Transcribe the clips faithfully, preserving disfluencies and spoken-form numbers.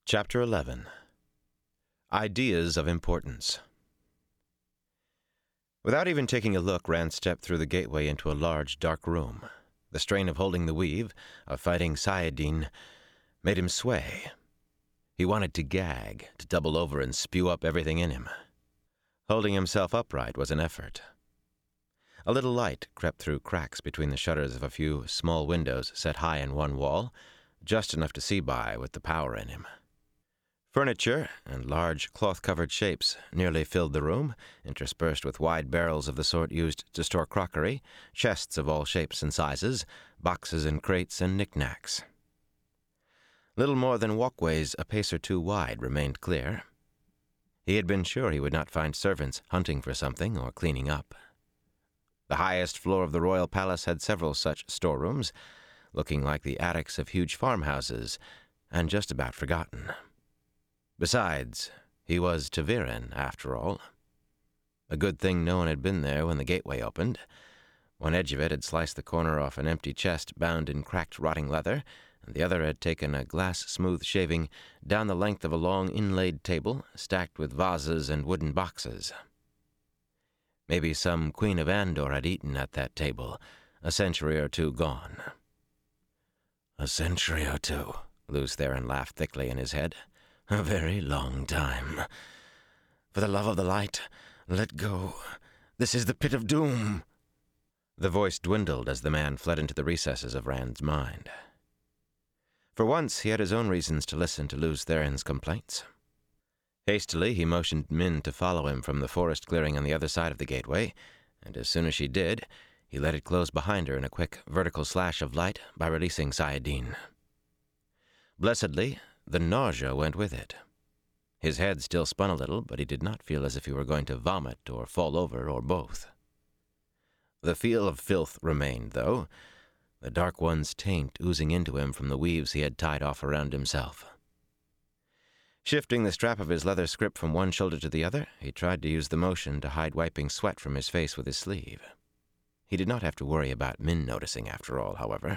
Chapter eleven. Ideas of Importance. Without even taking a look, Rand stepped through the gateway into a large, dark room. The strain of holding the weave, of fighting Saladin, made him sway. He wanted to gag, to double over and spew up everything in him. Holding himself upright was an effort. A little light crept through cracks between the shutters of a few small windows set high in one wall, just enough to see by with the power in him. Furniture and large cloth-covered shapes nearly filled the room, interspersed with wide barrels of the sort used to store crockery, chests of all shapes and sizes, boxes and crates and knickknacks. Little more than walkways a pace or two wide remained clear. He had been sure he would not find servants hunting for something or cleaning up. The highest floor of the royal palace had several such storerooms, looking like the attics of huge farmhouses, and just about forgotten. Besides, he was ta'veren, after all. A good thing no one had been there when the gateway opened. One edge of it had sliced the corner off an empty chest bound in cracked, rotting leather, and the other had taken a glass-smooth shaving down the length of a long inlaid table stacked with vases and wooden boxes. Maybe some Queen of Andor had eaten at that table, a century or two gone. A century or two, Lews Therin laughed thickly in his head. A very long time. For the love of the light, let go. This is the pit of doom. The voice dwindled as the man fled into the recesses of Rand's mind. For once, he had his own reasons to listen to Lews Therin's complaints. Hastily, he motioned Min to follow him from the forest clearing on the other side of the gateway, and as soon as she did, he let it close behind her in a quick vertical slash of light by releasing Saladin. Blessedly, the nausea went with it. His head still spun a little, but he did not feel as if he were going to vomit or fall over or both. The feel of filth remained, though, the Dark One's taint oozing into him from the weaves he had tied off around himself. Shifting the strap of his leather scrip from one shoulder to the other, he tried to use the motion to hide wiping sweat from his face with his sleeve. He did not have to worry about Min noticing, after all, however.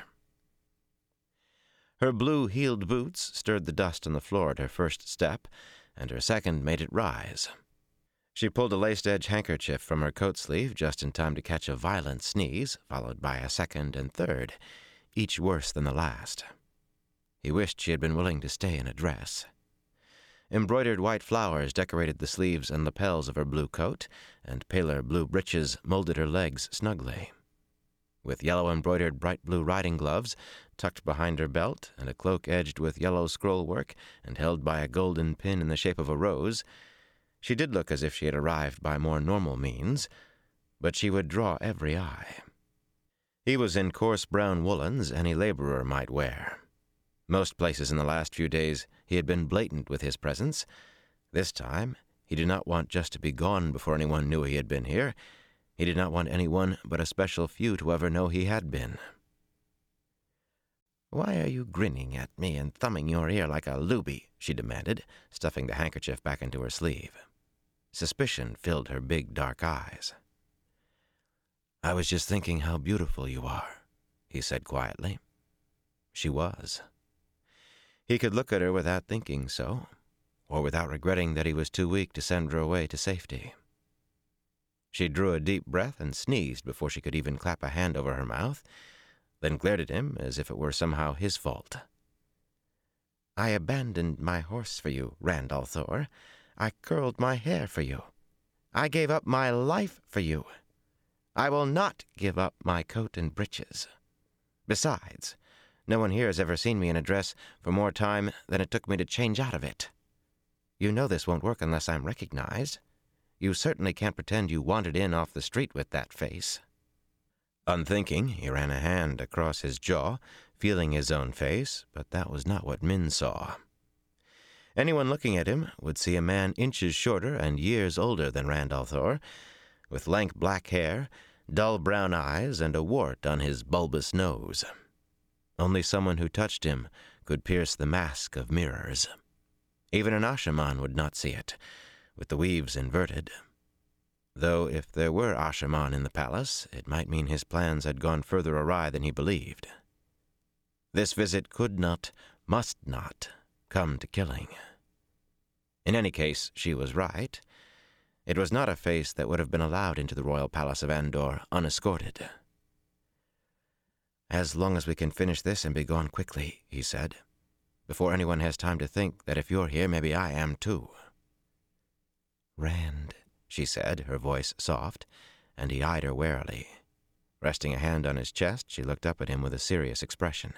Her blue-heeled boots stirred the dust on the floor at her first step, and her second made it rise. She pulled a laced-edge handkerchief from her coat sleeve just in time to catch a violent sneeze, followed by a second and third, each worse than the last. He wished she had been willing to stay in a dress. Embroidered white flowers decorated the sleeves and lapels of her blue coat, and paler blue breeches molded her legs snugly. With yellow-embroidered bright blue riding gloves tucked behind her belt, and a cloak edged with yellow scroll-work and held by a golden pin in the shape of a rose, she did look as if she had arrived by more normal means, but she would draw every eye. He was in coarse brown woolens any laborer might wear. Most places in the last few days he had been blatant with his presence. This time he did not want just to be gone before anyone knew he had been here. He did not want anyone but a special few to ever know he had been. "Why are you grinning at me and thumbing your ear like a looby?" she demanded, stuffing the handkerchief back into her sleeve. Suspicion filled her big dark eyes. "I was just thinking how beautiful you are," he said quietly. She was. He could look at her without thinking so, or without regretting that he was too weak to send her away to safety. She drew a deep breath and sneezed before she could even clap a hand over her mouth, then glared at him as if it were somehow his fault. "I abandoned my horse for you, Rand al'Thor. I curled my hair for you. I gave up my life for you. I will not give up my coat and breeches. Besides, no one here has ever seen me in a dress for more time than it took me to change out of it. You know this won't work unless I'm recognized. You certainly can't pretend you wandered in off the street with that face." Unthinking, he ran a hand across his jaw, feeling his own face, but that was not what Min saw. Anyone looking at him would see a man inches shorter and years older than Rand al'Thor, with lank black hair, dull brown eyes, and a wart on his bulbous nose. Only someone who touched him could pierce the mask of mirrors. Even an Ashaman would not see it, with the weaves inverted. Though if there were Ashaman in the palace, it might mean his plans had gone further awry than he believed. This visit could not, must not, come to killing. In any case, she was right. It was not a face that would have been allowed into the royal palace of Andor unescorted. "As long as we can finish this and be gone quickly," he said, "before anyone has time to think that if you're here, maybe I am too." "Rand," she said, her voice soft, and he eyed her warily. Resting a hand on his chest, she looked up at him with a serious expression.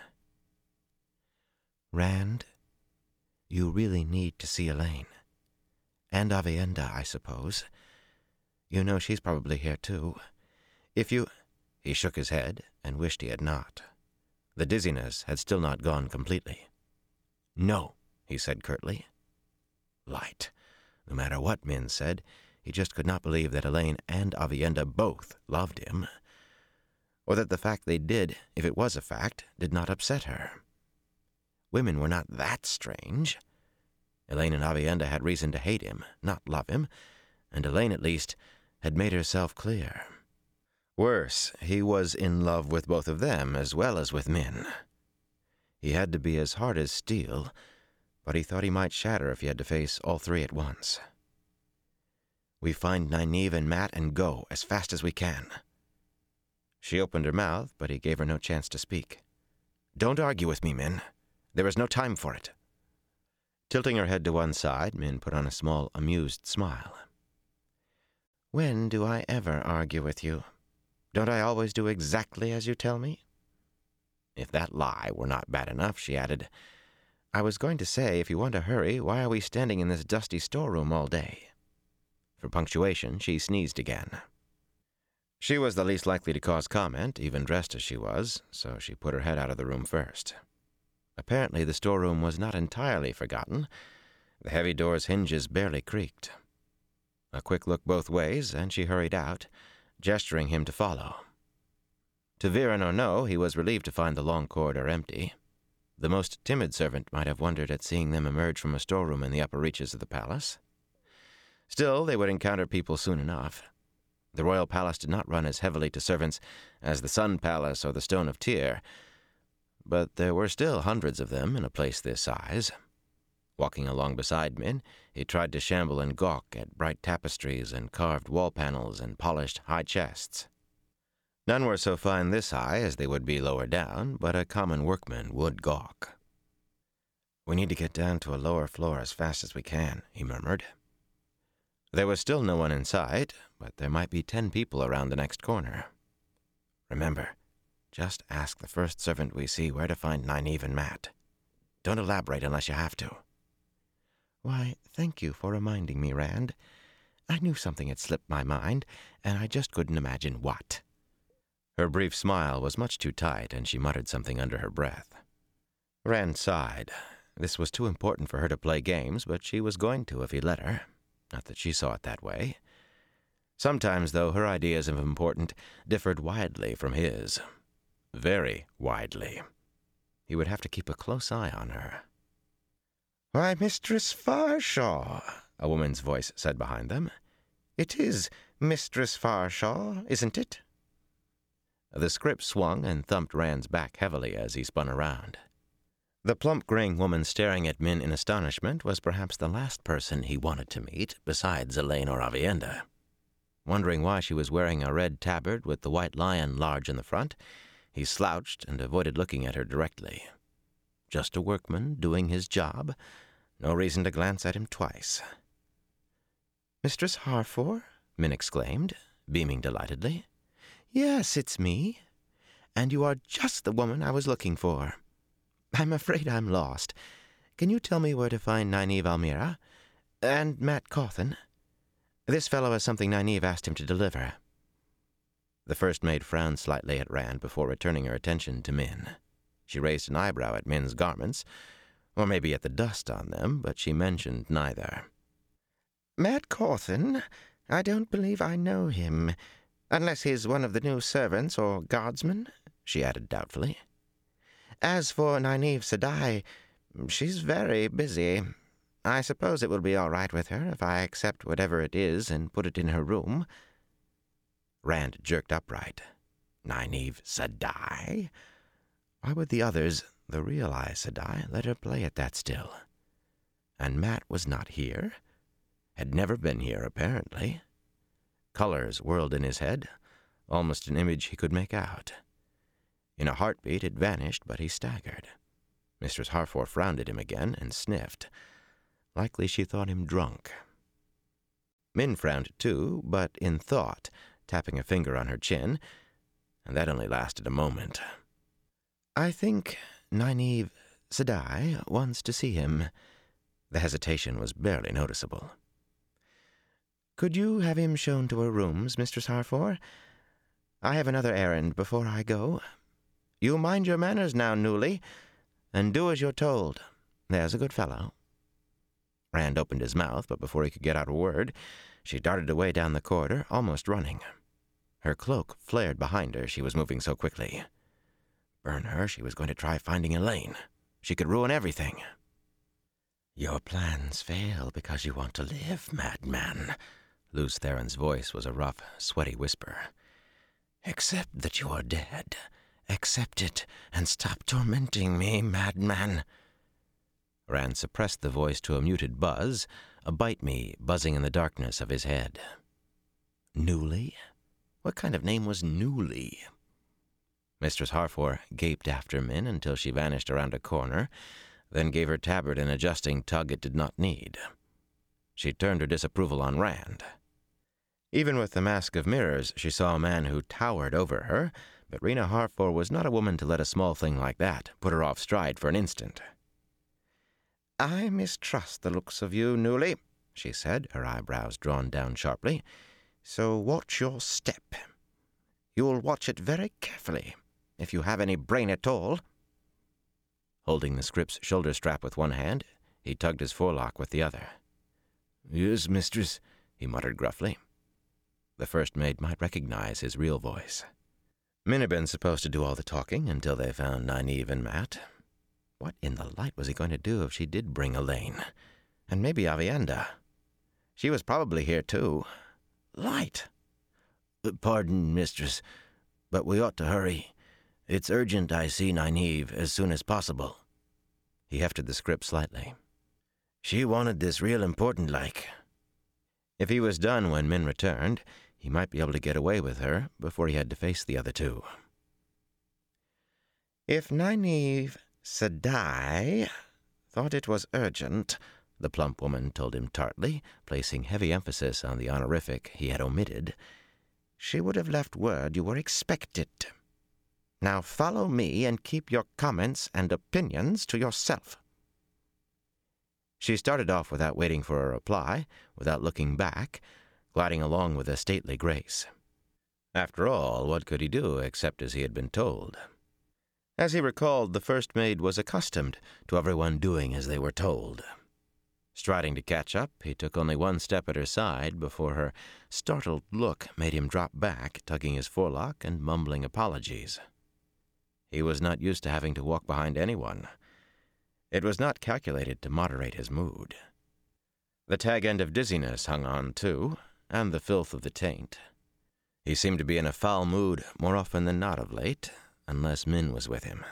"Rand, you really need to see Elaine. And Aviendha, I suppose. You know she's probably here too. If you—" He shook his head and wished he had not. The dizziness had still not gone completely. "No," he said curtly. Light. No matter what Min said, he just could not believe that Elaine and Aviendha both loved him, or that the fact they did, if it was a fact, did not upset her. Women were not that strange. Elaine and Aviendha had reason to hate him, not love him, and Elaine, at least, had made herself clear. Worse, he was in love with both of them as well as with Min. He had to be as hard as steel, but he thought he might shatter if he had to face all three at once. "We find Nynaeve and Mat and go as fast as we can." She opened her mouth, but he gave her no chance to speak. "Don't argue with me, Min. There is no time for it." Tilting her head to one side, Min put on a small, amused smile. "When do I ever argue with you? Don't I always do exactly as you tell me?" If that lie were not bad enough, she added, "I was going to say, if you want to hurry, why are we standing in this dusty storeroom all day?" For punctuation, she sneezed again. She was the least likely to cause comment, even dressed as she was, so she put her head out of the room first. Apparently the storeroom was not entirely forgotten. The heavy door's hinges barely creaked. A quick look both ways, and she hurried out, gesturing him to follow. To Viren or no, he was relieved to find the long corridor empty. The most timid servant might have wondered at seeing them emerge from a storeroom in the upper reaches of the palace. Still, they would encounter people soon enough. The royal palace did not run as heavily to servants as the Sun Palace or the Stone of Tyr, but there were still hundreds of them in a place this size. Walking along beside Min, he tried to shamble and gawk at bright tapestries and carved wall panels and polished high chests. None were so fine this high as they would be lower down, but a common workman would gawk. "We need to get down to a lower floor as fast as we can," he murmured. There was still no one in sight, but there might be ten people around the next corner. "Remember, just ask the first servant we see where to find Nynaeve and Mat. Don't elaborate unless you have to." "Why, thank you for reminding me, Rand. I knew something had slipped my mind, and I just couldn't imagine what." Her brief smile was much too tight, and she muttered something under her breath. Rand sighed. This was too important for her to play games, but she was going to if he let her. Not that she saw it that way. Sometimes, though, her ideas of important differed widely from his. Very widely. He would have to keep a close eye on her. "Why, Mistress Farshaw," a woman's voice said behind them. "It is Mistress Farshaw, isn't it?" The script swung and thumped Rand's back heavily as he spun around. The plump graying woman staring at Min in astonishment was perhaps the last person he wanted to meet, besides Elaine or Aviendha. Wondering why she was wearing a red tabard with the white lion large in the front, he slouched and avoided looking at her directly. Just a workman doing his job. No reason to glance at him twice. "Mistress Harfor?" Min exclaimed, beaming delightedly. "Yes, it's me. And you are just the woman I was looking for. I'm afraid I'm lost. Can you tell me where to find Nynaeve Almira? And Mat Cawthon? This fellow has something Nynaeve asked him to deliver." The first maid frowned slightly at Rand before returning her attention to Min. She raised an eyebrow at Min's garments, or maybe at the dust on them, but she mentioned neither. "Mat Cawthon? I don't believe I know him, unless he's one of the new servants or guardsmen," she added doubtfully. "As for Nynaeve Sedai, she's very busy. I suppose it will be all right with her if I accept whatever it is and put it in her room." Rand jerked upright. Nynaeve Sedai? Why would the others, the real Aes Sedai, let her play at that still? And Mat was not here, had never been here, apparently. Colors whirled in his head, almost an image he could make out. In a heartbeat it vanished, but he staggered. Mistress Harfor frowned at him again and sniffed. Likely she thought him drunk. Min frowned too, but in thought, tapping a finger on her chin, and that only lasted a moment. "I think Nynaeve Sedai wants to see him." The hesitation was barely noticeable. "Could you have him shown to her rooms, Mistress Harfor? I have another errand before I go. You mind your manners now, Newly, and do as you're told. There's a good fellow." Rand opened his mouth, but before he could get out a word, she darted away down the corridor, almost running. Her cloak flared behind her, she was moving so quickly. Burn her, she was going to try finding Elaine. She could ruin everything. "Your plans fail because you want to live, madman." Lews Theron's voice was a rough, sweaty whisper. "Accept that you are dead. Accept it, and stop tormenting me, madman." Rand suppressed the voice to a muted buzz, a bite-me buzzing in the darkness of his head. Newly? What kind of name was Newly? Mistress Harfor gaped after Min until she vanished around a corner, then gave her tabard an adjusting tug it did not need. She turned her disapproval on Rand. Even with the mask of mirrors, she saw a man who towered over her, but Rena Harfor was not a woman to let a small thing like that put her off stride for an instant. "I mistrust the looks of you, Newly," she said, her eyebrows drawn down sharply. "So watch your step. You'll watch it very carefully, if you have any brain at all." Holding the script's shoulder strap with one hand, he tugged his forelock with the other. "Yes, mistress," he muttered gruffly. The first mate might recognize his real voice. Min had been supposed to do all the talking until they found Nynaeve and Mat. What in the light was he going to do if she did bring Elaine? And maybe Aviendha. She was probably here, too. Light! "Pardon, mistress, but we ought to hurry. It's urgent I see Nynaeve as soon as possible." He hefted the script slightly. "She wanted this real important like." If he was done when Min returned, he might be able to get away with her before he had to face the other two. "If Nynaeve Sedai thought it was urgent," the plump woman told him tartly, placing heavy emphasis on the honorific he had omitted, "she would have left word you were expected. Now follow me and keep your comments and opinions to yourself." She started off without waiting for a reply, without looking back, gliding along with a stately grace. After all, what could he do except as he had been told? As he recalled, the first maid was accustomed to everyone doing as they were told. Striding to catch up, he took only one step at her side before her startled look made him drop back, tugging his forelock and mumbling apologies. He was not used to having to walk behind anyone. It was not calculated to moderate his mood. The tag end of dizziness hung on, too, and the filth of the taint. He seemed to be in a foul mood more often than not of late, unless Min was with him.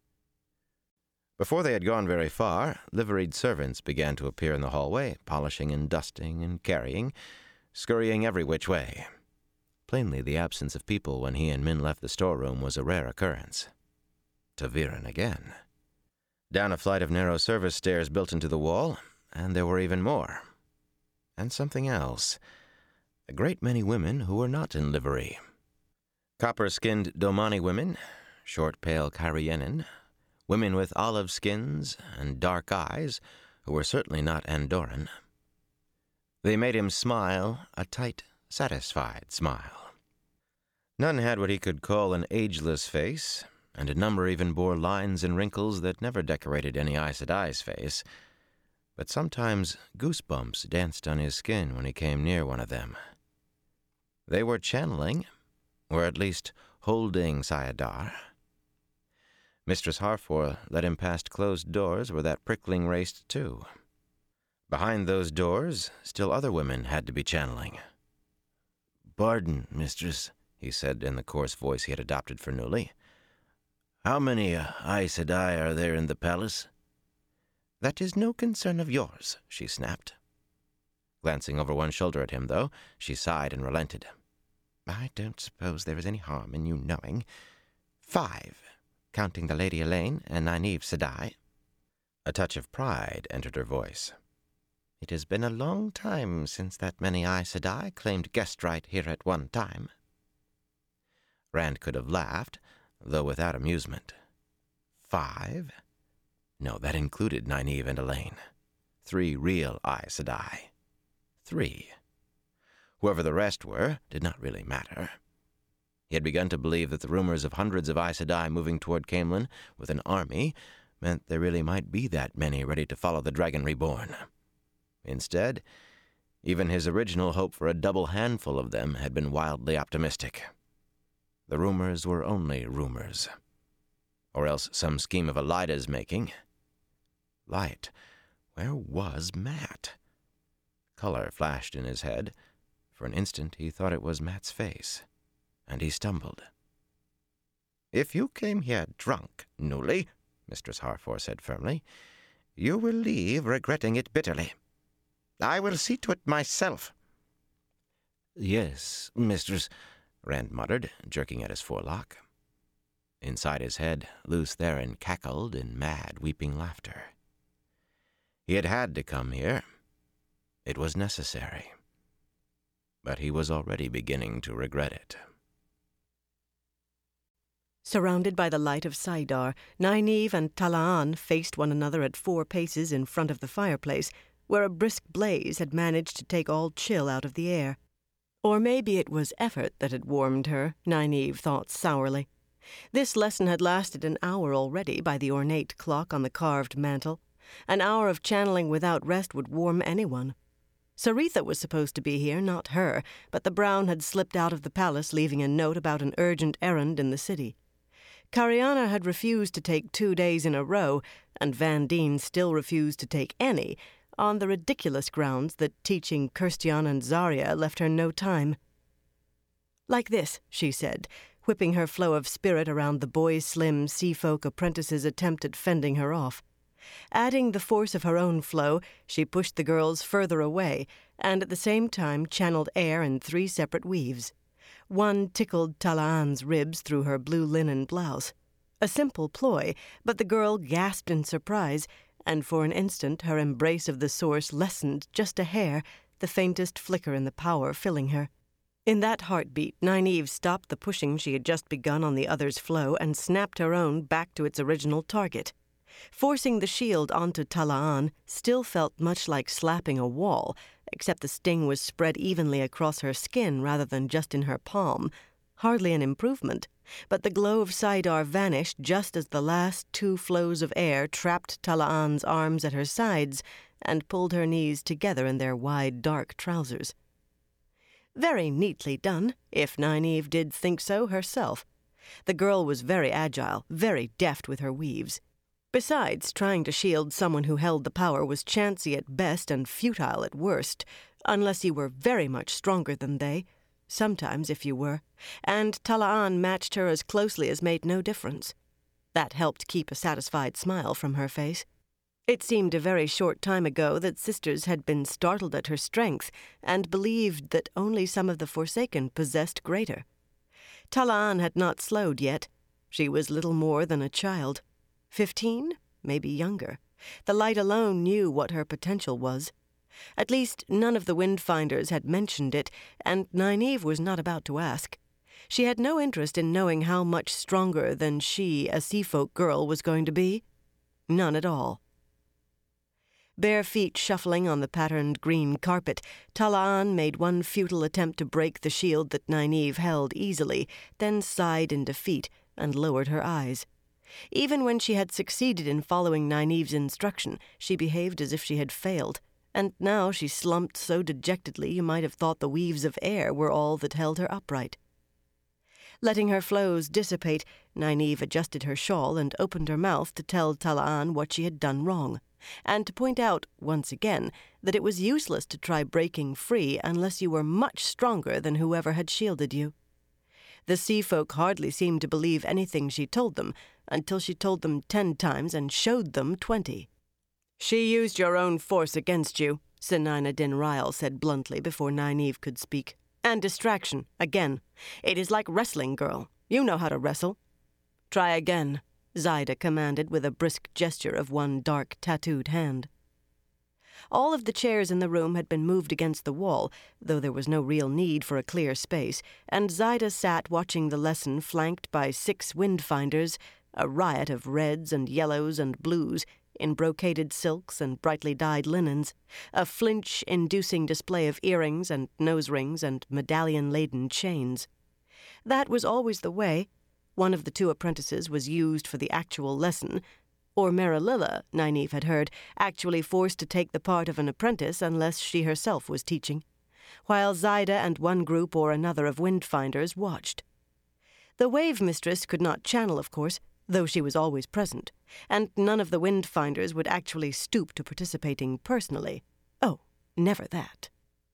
Before they had gone very far, liveried servants began to appear in the hallway, polishing and dusting and carrying, scurrying every which way. Plainly the absence of people when he and Min left the storeroom was a rare occurrence. ta'Veren again. Down a flight of narrow service stairs built into the wall, and there were even more. And something else. A great many women who were not in livery. Copper-skinned Domani women, short, pale Cairienin, women with olive skins and dark eyes, who were certainly not Andoran. They made him smile, a tight, satisfied smile. None had what he could call an ageless face, and a number even bore lines and wrinkles that never decorated any Aes Sedai's face, but sometimes goosebumps danced on his skin when he came near one of them. They were channeling, or at least holding Sayadar. Mistress Harfor led him past closed doors where that prickling raced too. Behind those doors, still other women had to be channeling. "Pardon, mistress," he said in the coarse voice he had adopted for Newly. "How many uh, Aes Sedai are there in the palace?" That is no concern of yours, she snapped. Glancing over one shoulder at him, though, she sighed and relented. I don't suppose there is any harm in you knowing. Five, counting the Lady Elaine and Nynaeve Sedai. A touch of pride entered her voice. It has been a long time since that many Aes Sedai claimed guest right here at one time. Rand could have laughed, though without amusement. Five? No, that included Nynaeve and Elaine. Three real Aes Sedai. Three. Whoever the rest were did not really matter. He had begun to believe that the rumors of hundreds of Aes Sedai moving toward Caemlyn with an army meant there really might be that many ready to follow the Dragon Reborn. Instead, even his original hope for a double handful of them had been wildly optimistic. The rumors were only rumors. Or else some scheme of Elida's making. Light, where was Mat? Color flashed in his head. For an instant he thought it was Mat's face, and he stumbled. If you came here drunk, Newly, Mistress Harfor said firmly, you will leave regretting it bitterly. I will see to it myself. Yes, mistress, Rand muttered, jerking at his forelock. Inside his head, Lews Therin cackled in mad, weeping laughter. He had had to come here. It was necessary. But he was already beginning to regret it. Surrounded by the light of Saidar, Nynaeve and Talaan faced one another at four paces in front of the fireplace, where a brisk blaze had managed to take all chill out of the air. Or maybe it was effort that had warmed her, Nynaeve thought sourly. This lesson had lasted an hour already by the ornate clock on the carved mantel. An hour of channeling without rest would warm anyone. Saritha was supposed to be here, not her, but the Brown had slipped out of the palace, leaving a note about an urgent errand in the city. Cariana had refused to take two days in a row, and Van Dien still refused to take any, on the ridiculous grounds that teaching Kirstian and Zarya left her no time. Like this, she said, whipping her flow of spirit around the boy-slim sea-folk apprentice's attempt at fending her off. Adding the force of her own flow, she pushed the girls further away, and at the same time channeled air in three separate weaves. One tickled Talaan's ribs through her blue linen blouse. A simple ploy, but the girl gasped in surprise, and for an instant her embrace of the source lessened just a hair, the faintest flicker in the power filling her. In that heartbeat, Nynaeve stopped the pushing she had just begun on the other's flow and snapped her own back to its original target. Forcing the shield onto Talaan still felt much like slapping a wall, except the sting was spread evenly across her skin rather than just in her palm. Hardly an improvement, but the glow of Saidar vanished just as the last two flows of air trapped Talaan's arms at her sides and pulled her knees together in their wide, dark trousers. Very neatly done, if Nynaeve did think so herself. The girl was very agile, very deft with her weaves. Besides, trying to shield someone who held the power was chancy at best and futile at worst, unless you were very much stronger than they. Sometimes, if you were. And Talaan matched her as closely as made no difference. That helped keep a satisfied smile from her face. It seemed a very short time ago that sisters had been startled at her strength and believed that only some of the Forsaken possessed greater. Talaan had not slowed yet. She was little more than a child. Fifteen? Maybe younger. The light alone knew what her potential was. At least none of the Windfinders had mentioned it, and Nynaeve was not about to ask. She had no interest in knowing how much stronger than she, a Seafolk girl, was going to be. None at all. Bare feet shuffling on the patterned green carpet, Talaan made one futile attempt to break the shield that Nynaeve held easily, then sighed in defeat and lowered her eyes. Even when she had succeeded in following Nynaeve's instruction, she behaved as if she had failed, and now she slumped so dejectedly you might have thought the weaves of air were all that held her upright. Letting her flows dissipate, Nynaeve adjusted her shawl and opened her mouth to tell Talaan what she had done wrong, and to point out, once again, that it was useless to try breaking free unless you were much stronger than whoever had shielded you. The Seafolk hardly seemed to believe anything she told them, until she told them ten times and showed them twenty. She used your own force against you, Senina Din Ryle said bluntly before Nynaeve could speak. And distraction, again. It is like wrestling, girl. You know how to wrestle. Try again, Zaida commanded with a brisk gesture of one dark, tattooed hand. All of the chairs in the room had been moved against the wall, though there was no real need for a clear space, and Zaida sat watching the lesson flanked by six windfinders, a riot of reds and yellows and blues, in brocaded silks and brightly dyed linens, a flinch-inducing display of earrings and nose rings and medallion-laden chains. That was always the way. One of the two apprentices was used for the actual lesson, or Marililla, Nynaeve had heard, actually forced to take the part of an apprentice unless she herself was teaching, while Zaida and one group or another of windfinders watched. The Wave Mistress could not channel, of course, though she was always present, and none of the windfinders would actually stoop to participating personally. Oh, never that.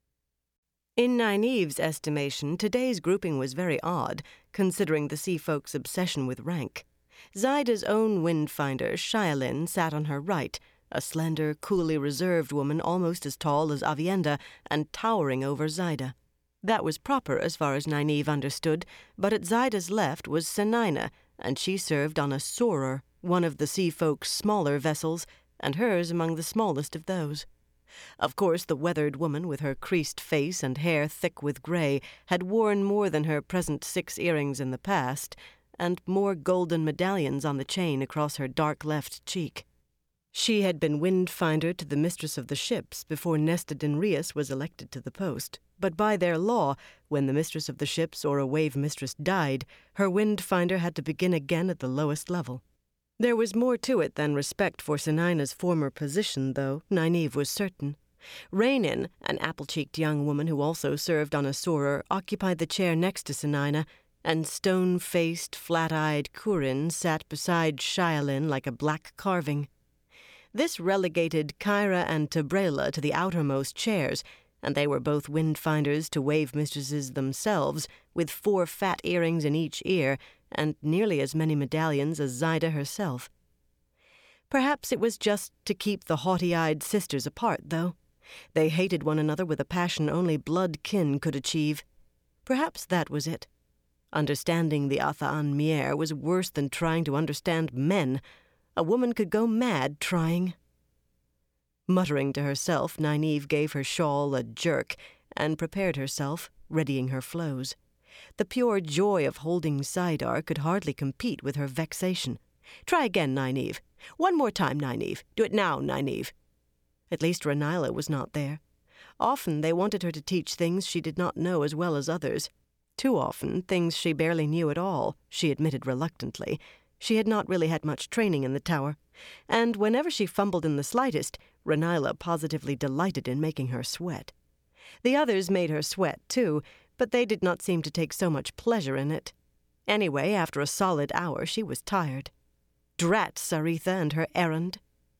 In Nynaeve's estimation, today's grouping was very odd, considering the sea folk's obsession with rank. Zaida's own windfinder, Shialin, sat on her right, a slender, coolly reserved woman almost as tall as Avienda and towering over Zaida. That was proper as far as Nynaeve understood, but at Zaida's left was Senina, and she served on a Sorer, one of the sea folk's smaller vessels, and hers among the smallest of those. Of course, the weathered woman with her creased face and hair thick with gray had worn more than her present six earrings in the past, and more golden medallions on the chain across her dark left cheek. She had been windfinder to the mistress of the ships before Nesta Dinrius was elected to the post, but by their law, when the mistress of the ships or a wave mistress died, her windfinder had to begin again at the lowest level. There was more to it than respect for Senina's former position, though, Nynaeve was certain. Rhaenyn, an apple-cheeked young woman who also served on a Sorer, occupied the chair next to Senina, and stone-faced, flat-eyed Curin sat beside Shialin like a black carving. This relegated Kyra and Tabrela to the outermost chairs, and they were both windfinders to wave mistresses themselves, with four fat earrings in each ear, and nearly as many medallions as Zaida herself. Perhaps it was just to keep the haughty-eyed sisters apart, though. They hated one another with a passion only blood kin could achieve. Perhaps that was it. Understanding the Atha'an Mier was worse than trying to understand men. A woman could go mad trying. Muttering to herself, Nynaeve gave her shawl a jerk and prepared herself, readying her flows. The pure joy of holding Saidar could hardly compete with her vexation. Try again, Nynaeve. One more time, Nynaeve. Do it now, Nynaeve. At least Rhaenyra was not there. Often they wanted her to teach things she did not know as well as others. Too often, things she barely knew at all, she admitted reluctantly. She had not really had much training in the tower, and whenever she fumbled in the slightest, Rhaenyra positively delighted in making her sweat. The others made her sweat, too, but they did not seem to take so much pleasure in it. Anyway, after a solid hour, she was tired. Drat Saritha and her errand.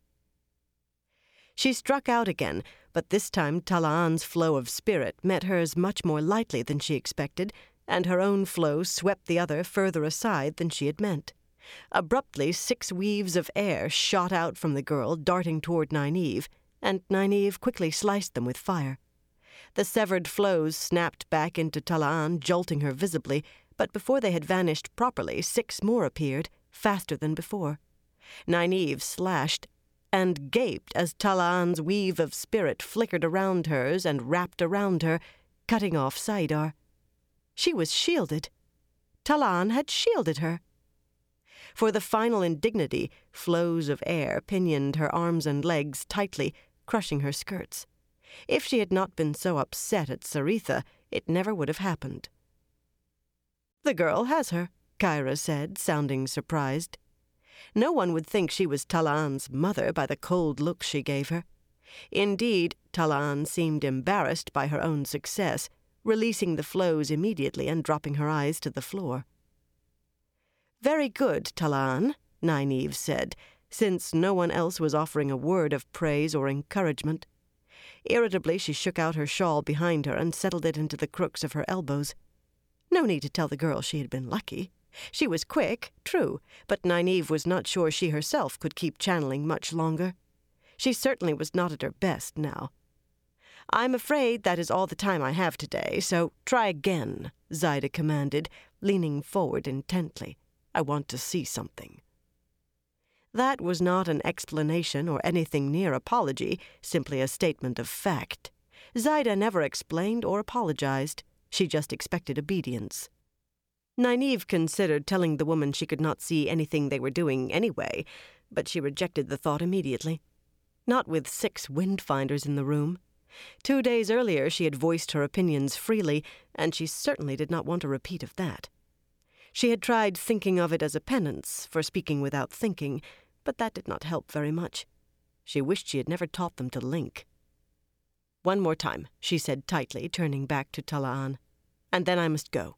She struck out again, but this time Talaan's flow of spirit met hers much more lightly than she expected, and her own flow swept the other further aside than she had meant. Abruptly, six weaves of air shot out from the girl, darting toward Nynaeve, and Nynaeve quickly sliced them with fire. The severed flows snapped back into Talaan, jolting her visibly, but before they had vanished properly, six more appeared, faster than before. Nynaeve slashed, and gaped as Talaan's weave of spirit flickered around hers and wrapped around her, cutting off Saidar. She was shielded. Talaan had shielded her. For the final indignity, flows of air pinioned her arms and legs tightly, crushing her skirts. If she had not been so upset at Saritha, it never would have happened. "The girl has her," Kyra said, sounding surprised. No one would think she was Talaan's mother by the cold look she gave her. Indeed, Talaan seemed embarrassed by her own success, releasing the flows immediately and dropping her eyes to the floor. "Very good, Talaan," Nynaeve said, since no one else was offering a word of praise or encouragement. Irritably, she shook out her shawl behind her and settled it into the crooks of her elbows. No need to tell the girl she had been lucky. She was quick, true, but Nynaeve was not sure she herself could keep channeling much longer. She certainly was not at her best now. "I'm afraid that is all the time I have today, so try again," Zaida commanded, leaning forward intently. "I want to see something." That was not an explanation or anything near apology, simply a statement of fact. Zaida never explained or apologized. She just expected obedience. Nynaeve considered telling the woman she could not see anything they were doing anyway, but she rejected the thought immediately. Not with six Windfinders in the room. Two days earlier she had voiced her opinions freely, and she certainly did not want a repeat of that. She had tried thinking of it as a penance for speaking without thinking, but that did not help very much. She wished she had never taught them to link. "One more time," she said tightly, turning back to Talaan, "and then I must go."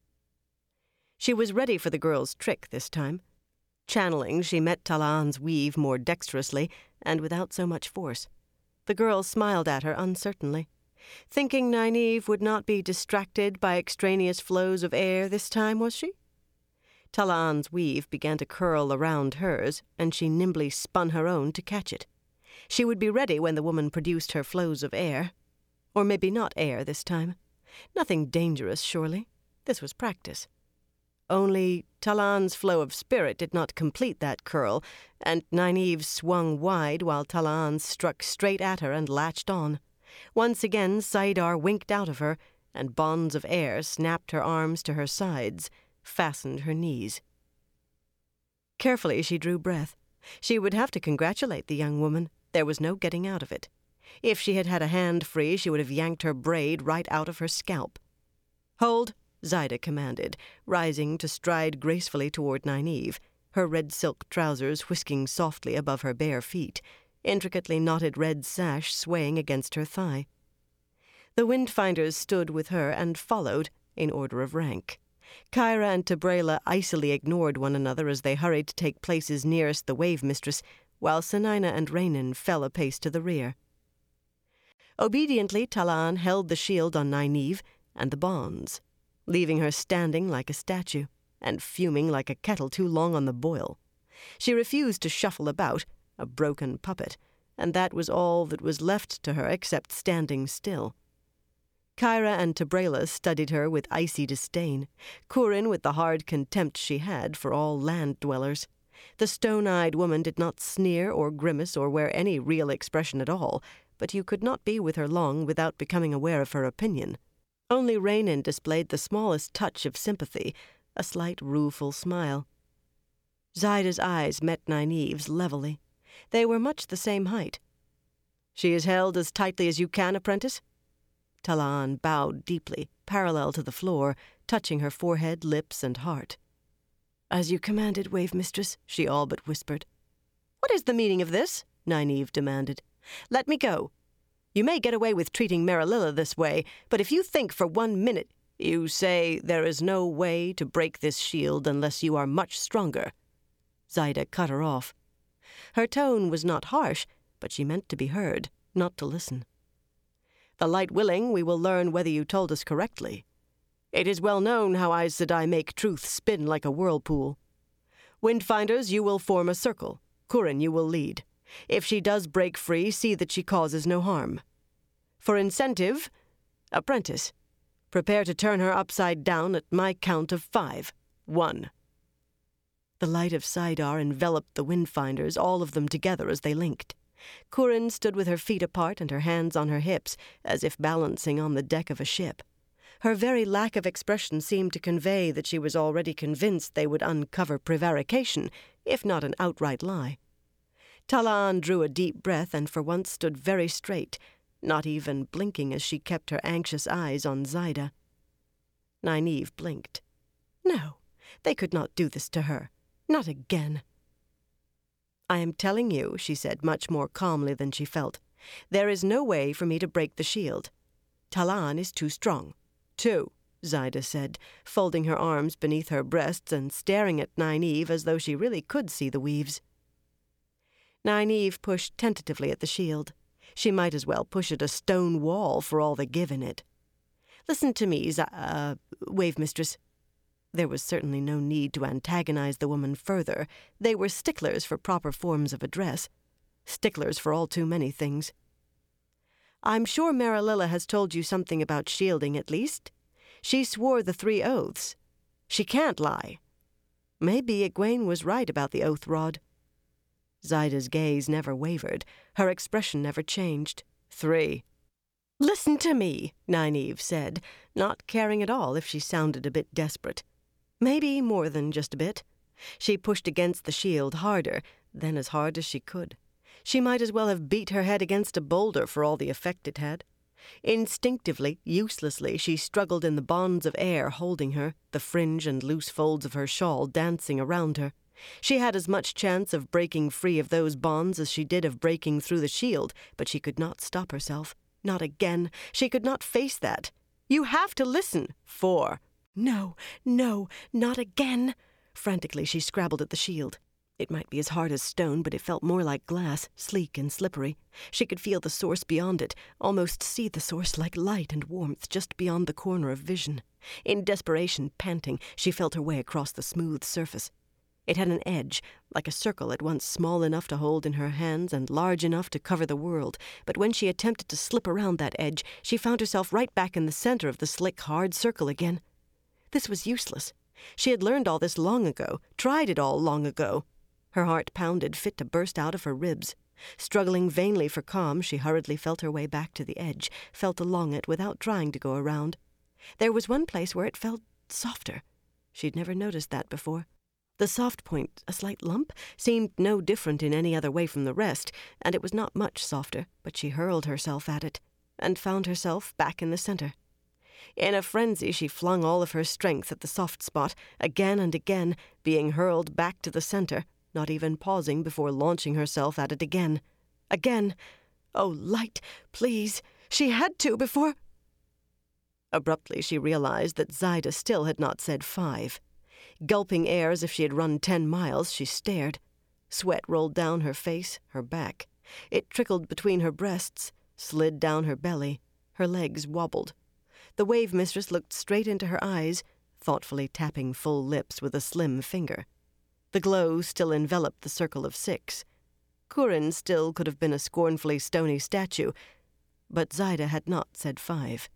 She was ready for the girl's trick this time. Channeling, she met Talaan's weave more dexterously and without so much force. The girl smiled at her uncertainly. Thinking Nynaeve would not be distracted by extraneous flows of air this time, was she? Talaan's weave began to curl around hers, and she nimbly spun her own to catch it. She would be ready when the woman produced her flows of air. Or maybe not air this time. Nothing dangerous, surely. This was practice. Only Talaan's flow of spirit did not complete that curl, and Nynaeve swung wide while Talaan struck straight at her and latched on. Once again saidar winked out of her, and bonds of air snapped her arms to her sides, fastened her knees. Carefully she drew breath. She would have to congratulate the young woman. There was no getting out of it. If she had had a hand free, she would have yanked her braid right out of her scalp. "Hold," Zaida commanded, rising to stride gracefully toward Nynaeve, her red silk trousers whisking softly above her bare feet, intricately knotted red sash swaying against her thigh. The Windfinders stood with her and followed, in order of rank. Kyra and Tebrela icily ignored one another as they hurried to take places nearest the Wave Mistress, while Senina and Raynin fell a pace to the rear. Obediently, Talaan held the shield on Nynaeve and the bonds, leaving her standing like a statue, and fuming like a kettle too long on the boil. She refused to shuffle about, a broken puppet, and that was all that was left to her except standing still. Kyra and Tebrela studied her with icy disdain, Kurin with the hard contempt she had for all land-dwellers. The stone-eyed woman did not sneer or grimace or wear any real expression at all, but you could not be with her long without becoming aware of her opinion. Only Raynin displayed the smallest touch of sympathy, a slight rueful smile. Zaida's eyes met Nynaeve's levelly. They were much the same height. "She is held as tightly as you can, apprentice?" Talaan bowed deeply, parallel to the floor, touching her forehead, lips, and heart. "As you commanded, Wave Mistress," she all but whispered. "What is the meaning of this?" Nynaeve demanded. "Let me go. You may get away with treating Merililla this way, but if you think for one minute—" "You say there is no way to break this shield unless you are much stronger." Zaida cut her off. Her tone was not harsh, but she meant to be heard, not to listen. "The light willing, we will learn whether you told us correctly. It is well known how Aes Sedai make truth spin like a whirlpool. Windfinders, you will form a circle. Kurin, you will lead. If she does break free, see that she causes no harm. For incentive, apprentice, prepare to turn her upside down at my count of five. One." The light of saidar enveloped the Windfinders, all of them together as they linked. Kurin stood with her feet apart and her hands on her hips, as if balancing on the deck of a ship. Her very lack of expression seemed to convey that she was already convinced they would uncover prevarication, if not an outright lie. Talaan drew a deep breath and for once stood very straight, not even blinking as she kept her anxious eyes on Zaida. Nynaeve blinked. No, they could not do this to her. Not again. "I am telling you," she said much more calmly than she felt, "there is no way for me to break the shield. Talaan is too strong." "Two," Zaida said, folding her arms beneath her breasts and staring at Nynaeve as though she really could see the weaves. Nynaeve pushed tentatively at the shield. She might as well push at a stone wall for all the give in it. "Listen to me, Z- uh, Wave Mistress." There was certainly no need to antagonize the woman further. They were sticklers for proper forms of address. Sticklers for all too many things. I'm sure Marillilla has told you something about shielding, at least. She swore the three oaths. She can't lie. Maybe Egwene was right about the oath rod. Zyda's gaze never wavered. Her expression never changed. Three. Listen to me, Nynaeve said, not caring at all if she sounded a bit desperate. Maybe more than just a bit. She pushed against the shield harder, then as hard as she could. She might as well have beat her head against a boulder for all the effect it had. Instinctively, uselessly, she struggled in the bonds of air holding her, the fringe and loose folds of her shawl dancing around her. She had as much chance of breaking free of those bonds as she did of breaking through the shield, but she could not stop herself. Not again. She could not face that. You have to listen. Four. No, no, not again. Frantically, she scrabbled at the shield. It might be as hard as stone, but it felt more like glass, sleek and slippery. She could feel the source beyond it, almost see the source like light and warmth just beyond the corner of vision. In desperation, panting, she felt her way across the smooth surface. It had an edge, like a circle at once small enough to hold in her hands and large enough to cover the world, but when she attempted to slip around that edge, she found herself right back in the center of the slick, hard circle again. This was useless. She had learned all this long ago, tried it all long ago. Her heart pounded, fit to burst out of her ribs. Struggling vainly for calm, she hurriedly felt her way back to the edge, felt along it without trying to go around. There was one place where it felt softer. She'd never noticed that before. The soft point, a slight lump, seemed no different in any other way from the rest, and it was not much softer, but she hurled herself at it, and found herself back in the center. In a frenzy, she flung all of her strength at the soft spot, again and again, being hurled back to the center, not even pausing before launching herself at it again. Again. Oh, light, please. She had to before... Abruptly, she realized that Zyda still had not said five. Gulping air as if she had run ten miles, she stared. Sweat rolled down her face, her back. It trickled between her breasts, slid down her belly. Her legs wobbled. The wave mistress looked straight into her eyes, thoughtfully tapping full lips with a slim finger. The glow still enveloped the circle of six. Kurin still could have been a scornfully stony statue, but Zyda had not said five.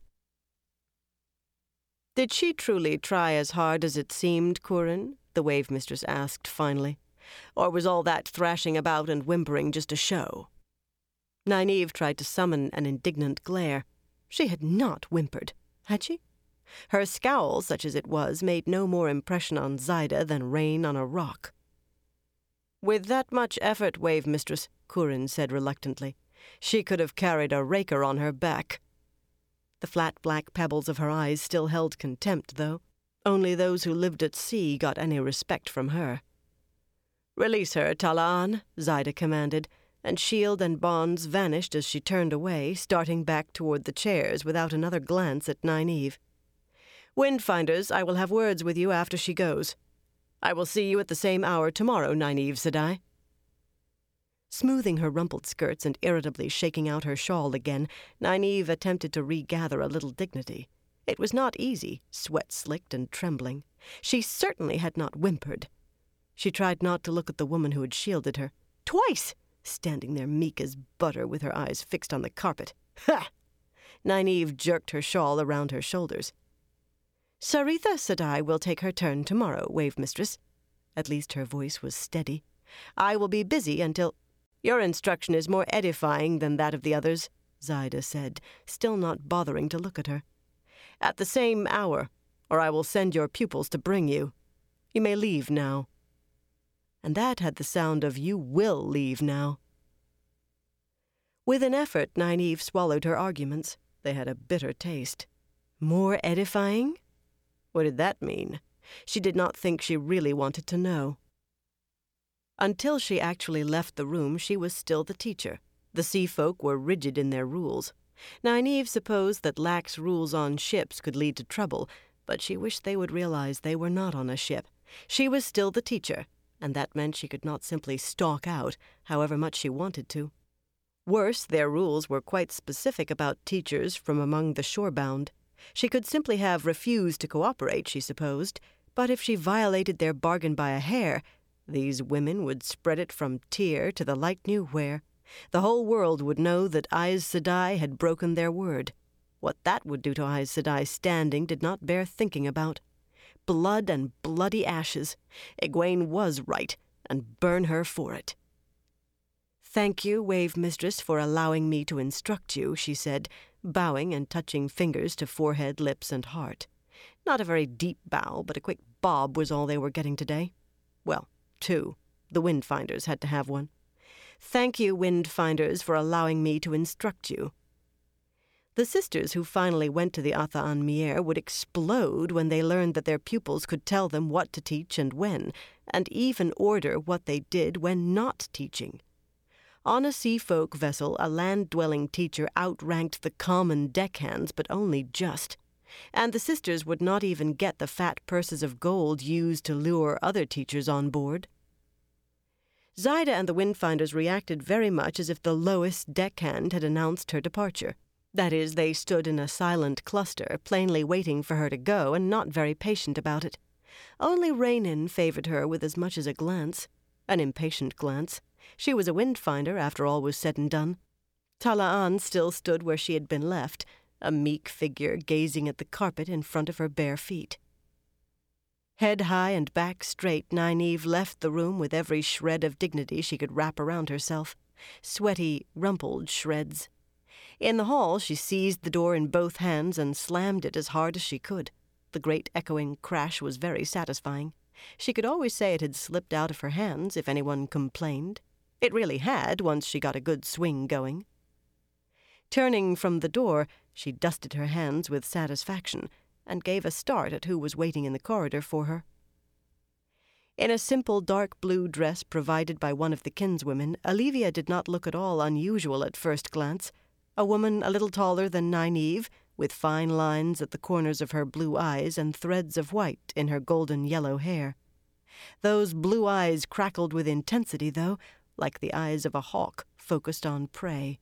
Did she truly try as hard as it seemed, Kurin? The wave mistress asked finally. Or was all that thrashing about and whimpering just a show? Nynaeve tried to summon an indignant glare. She had not whimpered, had she? Her scowl, such as it was, made no more impression on Zyda than rain on a rock. With that much effort, wave mistress, Kurin said reluctantly, she could have carried a raker on her back. The flat black pebbles of her eyes still held contempt, though. Only those who lived at sea got any respect from her. Release her, Talaan, Zyda commanded, and shield and bonds vanished as she turned away, starting back toward the chairs without another glance at Nynaeve. Windfinders, I will have words with you after she goes. I will see you at the same hour tomorrow, Nynaeve, said I. Smoothing her rumpled skirts and irritably shaking out her shawl again, Nynaeve attempted to regather a little dignity. It was not easy, sweat-slicked and trembling. She certainly had not whimpered. She tried not to look at the woman who had shielded her. Twice! Standing there meek as butter with her eyes fixed on the carpet. Ha! Nynaeve jerked her shawl around her shoulders. Saritha, said I, will take her turn tomorrow, wave mistress. At least her voice was steady. I will be busy until... Your instruction is more edifying than that of the others, Zyda said, still not bothering to look at her. At the same hour, or I will send your pupils to bring you. You may leave now. And that had the sound of you will leave now. With an effort, Nynaeve swallowed her arguments. They had a bitter taste. More edifying? What did that mean? She did not think she really wanted to know. Until she actually left the room, she was still the teacher. The sea folk were rigid in their rules. Nynaeve supposed that lax rules on ships could lead to trouble, but she wished they would realize they were not on a ship. She was still the teacher, and that meant she could not simply stalk out, however much she wanted to. Worse, their rules were quite specific about teachers from among the shorebound. She could simply have refused to cooperate, she supposed, but if she violated their bargain by a hair, these women would spread it from Tyr to the light knew where. The whole world would know that Aes Sedai had broken their word. What that would do to Aes Sedai's standing did not bear thinking about. Blood and bloody ashes. Egwene was right, and burn her for it. "Thank you, Wave Mistress, for allowing me to instruct you," she said, bowing and touching fingers to forehead, lips, and heart. Not a very deep bow, but a quick bob was all they were getting today. Well, two. The Windfinders had to have one. "Thank you, Windfinders, for allowing me to instruct you." The sisters who finally went to the Atha'an Mier would explode when they learned that their pupils could tell them what to teach and when, and even order what they did when not teaching. On a sea-folk vessel, a land-dwelling teacher outranked the common deckhands, but only just. And the sisters would not even get the fat purses of gold used to lure other teachers on board. Zaida and the Windfinders reacted very much as if the lowest deckhand had announced her departure. That is, they stood in a silent cluster, plainly waiting for her to go, and not very patient about it. Only Rhaenyn favored her with as much as a glance, an impatient glance. She was a Windfinder, after all was said and done. Tala'an still stood where she had been left, a meek figure gazing at the carpet in front of her bare feet. Head high and back straight, Nynaeve left the room with every shred of dignity she could wrap around herself. Sweaty, rumpled shreds. In the hall, she seized the door in both hands and slammed it as hard as she could. The great echoing crash was very satisfying. She could always say it had slipped out of her hands if anyone complained. It really had, once she got a good swing going. Turning from the door, she dusted her hands with satisfaction and gave a start at who was waiting in the corridor for her. In a simple dark blue dress provided by one of the kinswomen, Alivia did not look at all unusual at first glance. A woman a little taller than Nynaeve, with fine lines at the corners of her blue eyes and threads of white in her golden-yellow hair. Those blue eyes crackled with intensity, though, like the eyes of a hawk focused on prey.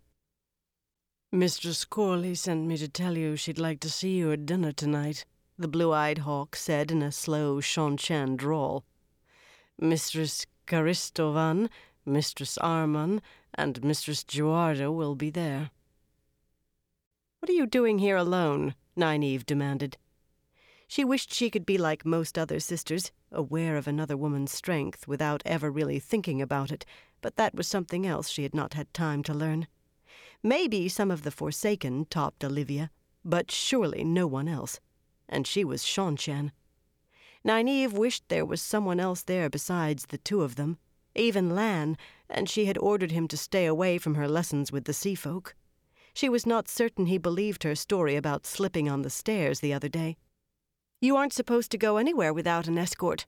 "Mistress Corley sent me to tell you she'd like to see you at dinner tonight," the blue-eyed hawk said in a slow Seanchan drawl. "Mistress Caristovan, Mistress Arman, and Mistress Juarda will be there." "What are you doing here alone?" Nynaeve demanded. She wished she could be like most other sisters, aware of another woman's strength without ever really thinking about it, but that was something else she had not had time to learn. Maybe some of the Forsaken topped Alivia, but surely no one else, and she was Seanchan. Nynaeve wished there was someone else there besides the two of them, even Lan, and she had ordered him to stay away from her lessons with the sea folk. She was not certain he believed her story about slipping on the stairs the other day. "You aren't supposed to go anywhere without an escort."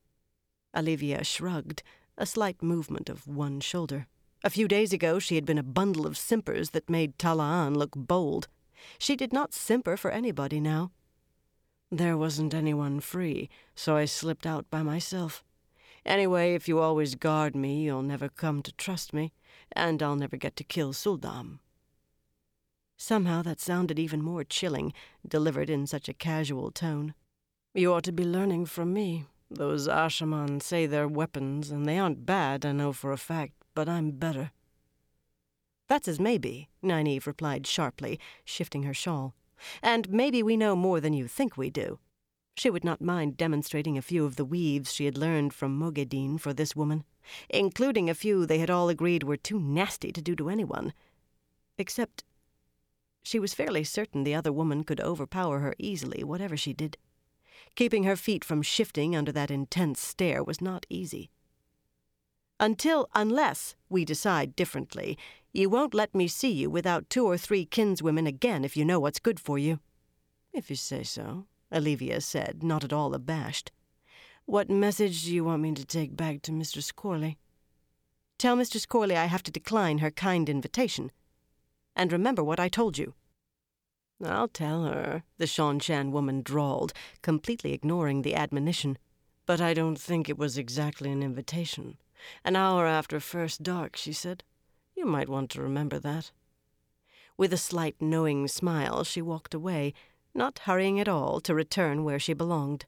Alivia shrugged, a slight movement of one shoulder. A few days ago she had been a bundle of simpers that made Tala'an look bold. She did not simper for anybody now. "There wasn't anyone free, so I slipped out by myself. Anyway, if you always guard me, you'll never come to trust me, and I'll never get to kill Suldam." Somehow that sounded even more chilling, delivered in such a casual tone. "You ought to be learning from me. Those Ashaman say they're weapons, and they aren't bad, I know for a fact, but I'm better." "That's as may be," Nynaeve replied sharply, shifting her shawl. "And maybe we know more than you think we do." She would not mind demonstrating a few of the weaves she had learned from Moghedien for this woman, including a few they had all agreed were too nasty to do to anyone. Except she was fairly certain the other woman could overpower her easily, whatever she did. Keeping her feet from shifting under that intense stare was not easy. "Until, unless we decide differently, you won't let me see you without two or three kinswomen again if you know what's good for you." "If you say so," Alivia said, not at all abashed. "What message do you want me to take back to Mistress Corley?" "Tell Mistress Corley I have to decline her kind invitation. And remember what I told you." "I'll tell her," the Seanchan woman drawled, completely ignoring the admonition. "But I don't think it was exactly an invitation. An hour after first dark, she said. You might want to remember that." With a slight knowing smile, she walked away, not hurrying at all to return where she belonged.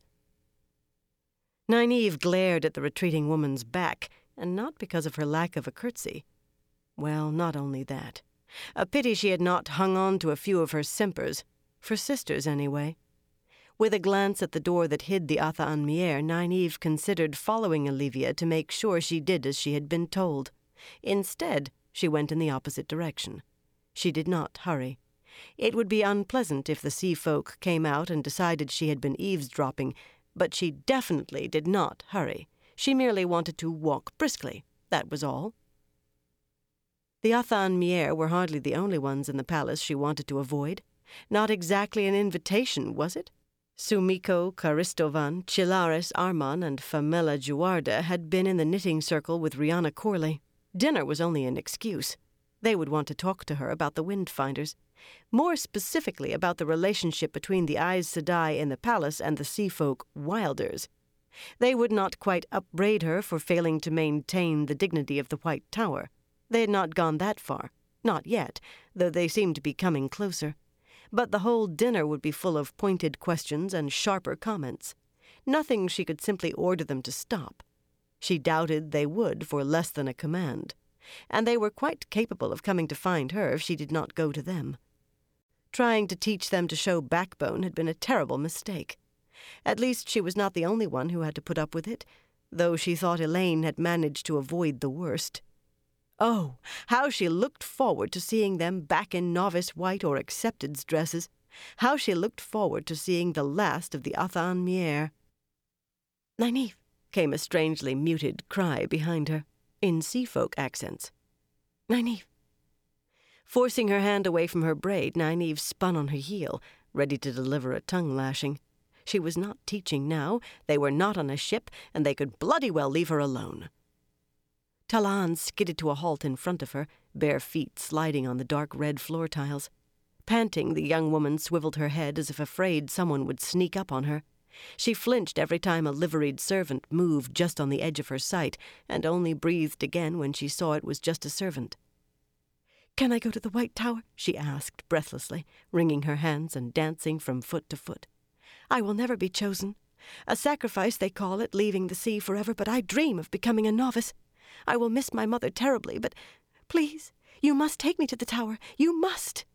Nynaeve glared at the retreating woman's back, and not because of her lack of a curtsy. Well, not only that. A pity she had not hung on to a few of her simpers, for sisters anyway. With a glance at the door that hid the Atha an Mier, Nynaeve considered following Olivia to make sure she did as she had been told. Instead, she went in the opposite direction. She did not hurry. It would be unpleasant if the sea folk came out and decided she had been eavesdropping, but she definitely did not hurry. She merely wanted to walk briskly, that was all. The Atha an Mier were hardly the only ones in the palace she wanted to avoid. Not exactly an invitation, was it? Sumiko, Caristovan, Chilaris Arman, and Famella Juarda had been in the knitting circle with Rihanna Corley. Dinner was only an excuse. They would want to talk to her about the Windfinders, more specifically about the relationship between the Aes Sedai in the palace and the sea folk Wilders. They would not quite upbraid her for failing to maintain the dignity of the White Tower. They had not gone that far, not yet, though they seemed to be coming closer. But the whole dinner would be full of pointed questions and sharper comments. Nothing she could simply order them to stop. She doubted they would for less than a command, and they were quite capable of coming to find her if she did not go to them. Trying to teach them to show backbone had been a terrible mistake. At least she was not the only one who had to put up with it, though she thought Elaine had managed to avoid the worst. Oh, how she looked forward to seeing them back in novice white or accepted's dresses. How she looked forward to seeing the last of the Atha an Mier. "Nynaeve," came a strangely muted cry behind her, in sea-folk accents. "Nynaeve." Forcing her hand away from her braid, Nynaeve spun on her heel, ready to deliver a tongue-lashing. She was not teaching now, they were not on a ship, and they could bloody well leave her alone. Talan skidded to a halt in front of her, bare feet sliding on the dark red floor tiles. Panting, the young woman swiveled her head as if afraid someone would sneak up on her. She flinched every time a liveried servant moved just on the edge of her sight, and only breathed again when she saw it was just a servant. "Can I go to the White Tower?" she asked breathlessly, wringing her hands and dancing from foot to foot. "I will never be chosen. A sacrifice, they call it, leaving the sea forever, but I dream of becoming a novice. I will miss my mother terribly, but please, you must take me to the tower. You must."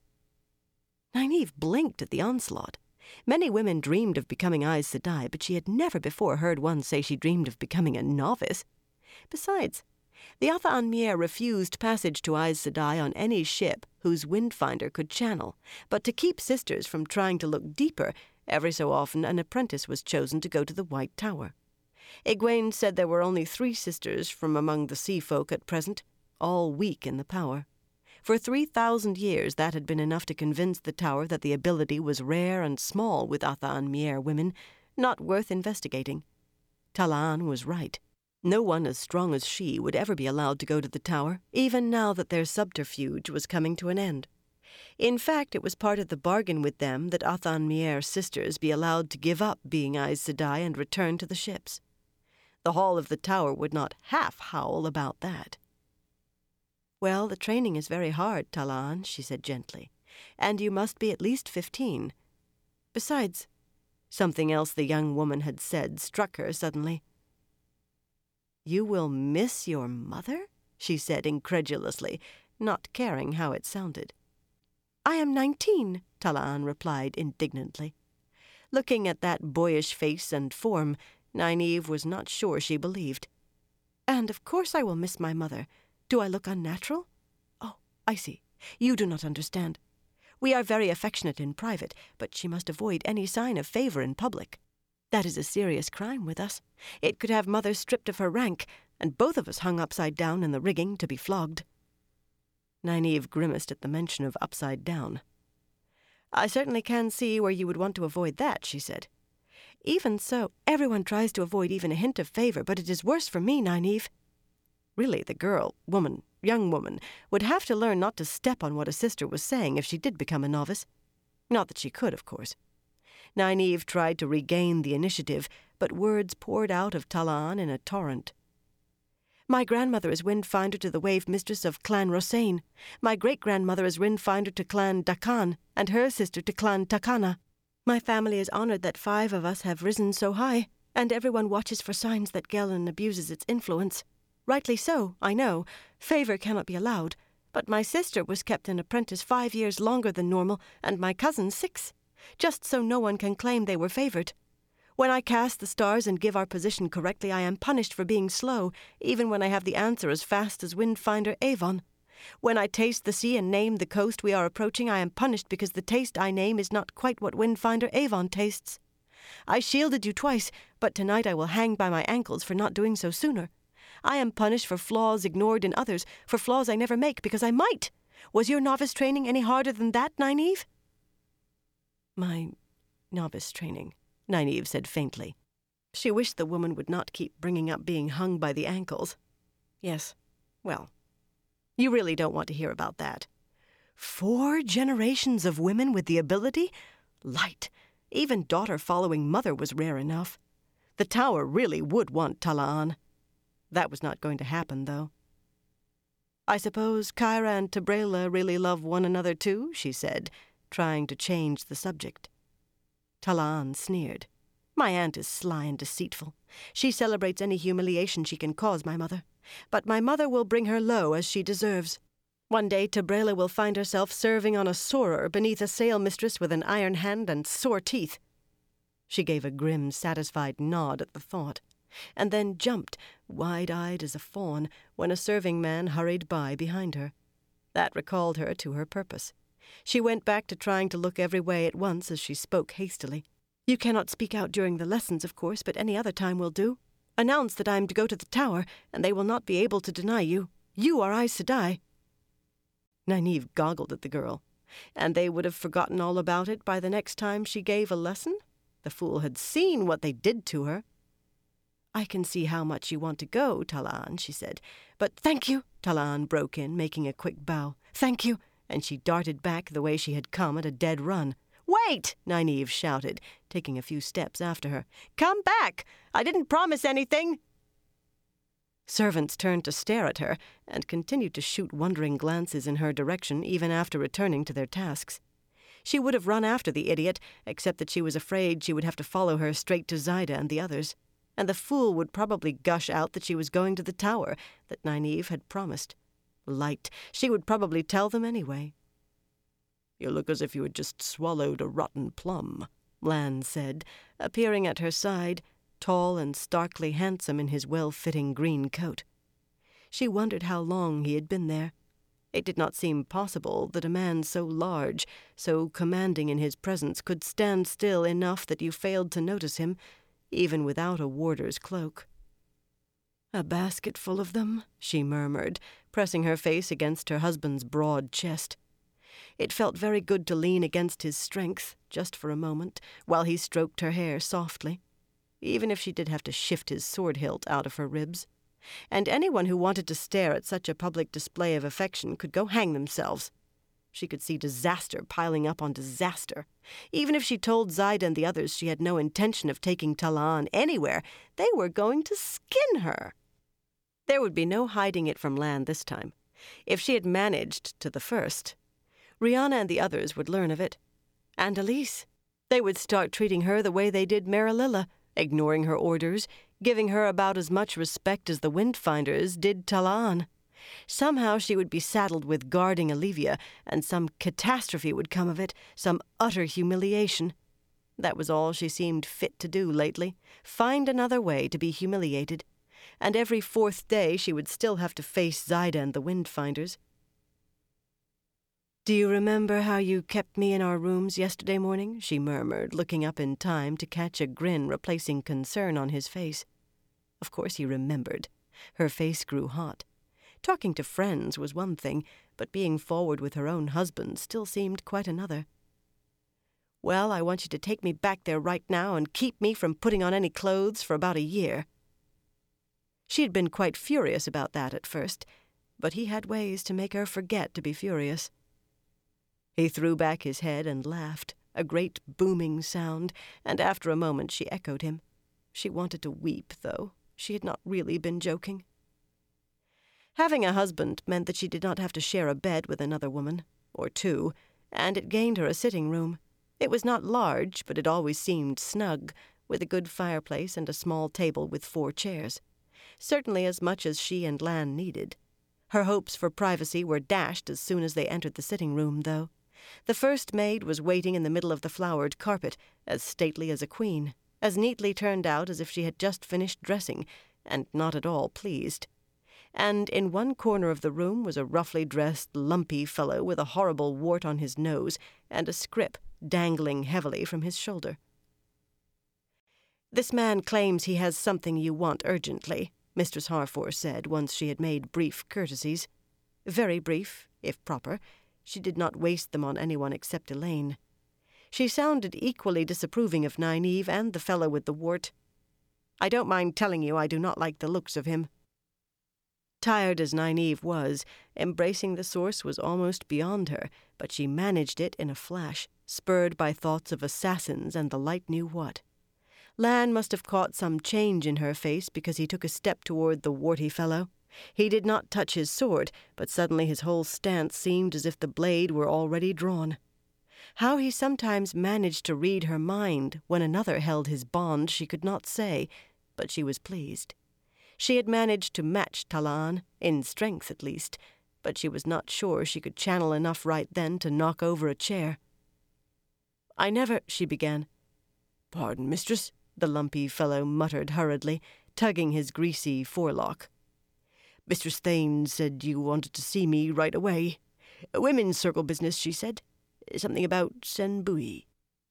Nynaeve blinked at the onslaught. Many women dreamed of becoming Aes Sedai, but she had never before heard one say she dreamed of becoming a novice. Besides, the Atha an Mier refused passage to Aes Sedai on any ship whose Windfinder could channel, but to keep sisters from trying to look deeper, every so often an apprentice was chosen to go to the White Tower. Egwene said there were only three sisters from among the sea folk at present, all weak in the power. For three thousand years that had been enough to convince the Tower that the ability was rare and small with Atha an Mier women, not worth investigating. Talaan was right. No one as strong as she would ever be allowed to go to the Tower, even now that their subterfuge was coming to an end. In fact, it was part of the bargain with them that Atha an Mier's sisters be allowed to give up being Aes Sedai and return to the ships. The hall of the Tower would not half howl about that. "Well, the training is very hard, Talaan," she said gently, "and you must be at least fifteen. Besides," something else the young woman had said struck her suddenly. "You will miss your mother?" she said incredulously, not caring how it sounded. "I am nineteen," Talaan replied indignantly. Looking at that boyish face and form, Nynaeve was not sure she believed. "And of course I will miss my mother. Do I look unnatural? Oh, I see. You do not understand. We are very affectionate in private, but she must avoid any sign of favor in public. That is a serious crime with us. It could have mother stripped of her rank, and both of us hung upside down in the rigging to be flogged." Nynaeve grimaced at the mention of upside down. "I certainly can see where you would want to avoid that," she said. "Even so, everyone tries to avoid even a hint of favor, but it is worse for me, Nynaeve." Really, the girl, woman, young woman, would have to learn not to step on what a sister was saying if she did become a novice. Not that she could, of course. Nynaeve tried to regain the initiative, but words poured out of Talaan in a torrent. "My grandmother is Windfinder to the Wave Mistress of Clan Rossain. My great-grandmother is Windfinder to Clan Dakan, and her sister to Clan Takana. My family is honored that five of us have risen so high, and everyone watches for signs that Gelen abuses its influence. Rightly so, I know. Favor cannot be allowed, But my sister was kept an apprentice five years longer than normal, and my cousin six, just so no one can claim they were favored. When I cast the stars and give our position correctly, I am punished for being slow, even when I have the answer as fast as Windfinder Avon. When I taste the sea and name the coast we are approaching, I am punished because the taste I name is not quite what Windfinder Avon tastes. I shielded you twice, but tonight I will hang by my ankles for not doing so sooner. I am punished for flaws ignored in others, for flaws I never make because I might. Was your novice training any harder than that, Nynaeve? My novice training, Nynaeve said faintly. She wished the woman would not keep bringing up being hung by the ankles. Yes, well, you really don't want to hear about that. Four generations of women with the ability? Light. Even daughter following mother was rare enough. The tower really would want Talaan. That was not going to happen, though. I suppose Kyra and Tabrela really love one another too, she said, trying to change the subject. Talaan sneered. My aunt is sly and deceitful. She celebrates any humiliation she can cause my mother. But my mother will bring her low as she deserves. One day Tabrela will find herself serving on a soarer beneath a sail mistress with an iron hand and sore teeth. She gave a grim, satisfied nod at the thought, and then jumped, wide-eyed as a fawn, when a serving man hurried by behind her. That recalled her to her purpose. She went back to trying to look every way at once as she spoke hastily. You cannot speak out during the lessons, of course, but any other time will do. Announce that I am to go to the tower, and they will not be able to deny you. You are Aes Sedai. Nynaeve goggled at the girl, and they would have forgotten all about it by the next time she gave a lesson. The fool had seen what they did to her. I can see how much you want to go, Talaan, she said. But thank you, Talaan broke in, making a quick bow. Thank you, and she darted back the way she had come at a dead run. Wait, Nynaeve shouted, taking a few steps after her. Come back! I didn't promise anything! Servants turned to stare at her and continued to shoot wondering glances in her direction even after returning to their tasks. She would have run after the idiot, except that she was afraid she would have to follow her straight to Zaida and the others, and the fool would probably gush out that she was going to the tower that Nynaeve had promised. Light. She would probably tell them anyway. You look as if you had just swallowed a rotten plum, Lan said, appearing at her side, tall and starkly handsome in his well-fitting green coat. She wondered how long he had been there. It did not seem possible that a man so large, so commanding in his presence, could stand still enough that you failed to notice him, even without a warder's cloak. A basket full of them, she murmured, pressing her face against her husband's broad chest. It felt very good to lean against his strength, just for a moment, while he stroked her hair softly, even if she did have to shift his sword hilt out of her ribs. And anyone who wanted to stare at such a public display of affection could go hang themselves. She could see disaster piling up on disaster. Even if she told Zaida and the others she had no intention of taking Talaan anywhere, they were going to skin her. There would be no hiding it from Lan this time. If she had managed to the first, Rihanna and the others would learn of it. And Elise. They would start treating her the way they did Marililla, ignoring her orders, giving her about as much respect as the Windfinders did Talaan. Somehow she would be saddled with guarding Olivia, and some catastrophe would come of it, some utter humiliation. That was all she seemed fit to do lately, find another way to be humiliated. And every fourth day she would still have to face Zaida and the Windfinders. Do you remember how you kept me in our rooms yesterday morning? She murmured, looking up in time to catch a grin replacing concern on his face. Of course he remembered. Her face grew hot. Talking to friends was one thing, but being forward with her own husband still seemed quite another. Well, I want you to take me back there right now and keep me from putting on any clothes for about a year. She had been quite furious about that at first, but he had ways to make her forget to be furious. He threw back his head and laughed, a great booming sound, and after a moment she echoed him. She wanted to weep, though. She had not really been joking. Having a husband meant that she did not have to share a bed with another woman, or two, and it gained her a sitting room. It was not large, but it always seemed snug, with a good fireplace and a small table with four chairs. Certainly as much as she and Lan needed. Her hopes for privacy were dashed as soon as they entered the sitting-room, though. The first maid was waiting in the middle of the flowered carpet, as stately as a queen, as neatly turned out as if she had just finished dressing, and not at all pleased. And in one corner of the room was a roughly dressed, lumpy fellow with a horrible wart on his nose and a scrip dangling heavily from his shoulder. "This man claims he has something you want urgently," Mistress Harford said once she had made brief courtesies. Very brief, if proper. She did not waste them on anyone except Elaine. She sounded equally disapproving of Nynaeve and the fellow with the wart. "I don't mind telling you I do not like the looks of him." Tired as Nynaeve was, embracing the source was almost beyond her, but she managed it in a flash, spurred by thoughts of assassins and the light knew what. Lan must have caught some change in her face because he took a step toward the warty fellow. He did not touch his sword, but suddenly his whole stance seemed as if the blade were already drawn. How he sometimes managed to read her mind when another held his bond she could not say, but she was pleased. She had managed to match Talaan, in strength at least, but she was not sure she could channel enough right then to knock over a chair. "I never—" she began. "Pardon, mistress," the lumpy fellow muttered hurriedly, tugging his greasy forelock. "Mistress Thane said you wanted to see me right away. A women's circle business, she said. Something about Senbui."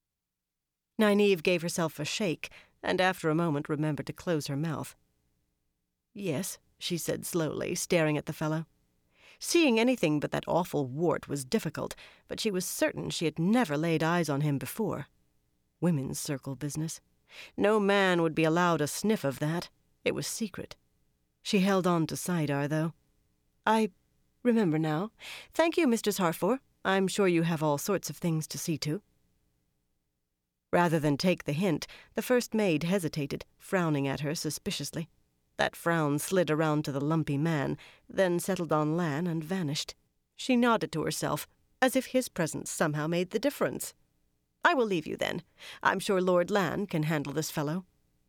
Nynaeve gave herself a shake, and after a moment remembered to close her mouth. "Yes," she said slowly, staring at the fellow. Seeing anything but that awful wart was difficult, but she was certain she had never laid eyes on him before. Women's circle business. No man would be allowed a sniff of that. It was secret. She held on to Saidar, though. "I remember now. Thank you, Mistress Harford. I'm sure you have all sorts of things to see to." Rather than take the hint, the first maid hesitated, frowning at her suspiciously. That frown slid around to the lumpy man, then settled on Lan and vanished. She nodded to herself, as if his presence somehow made the difference. "I will leave you, then. I'm sure Lord Lan can handle this fellow."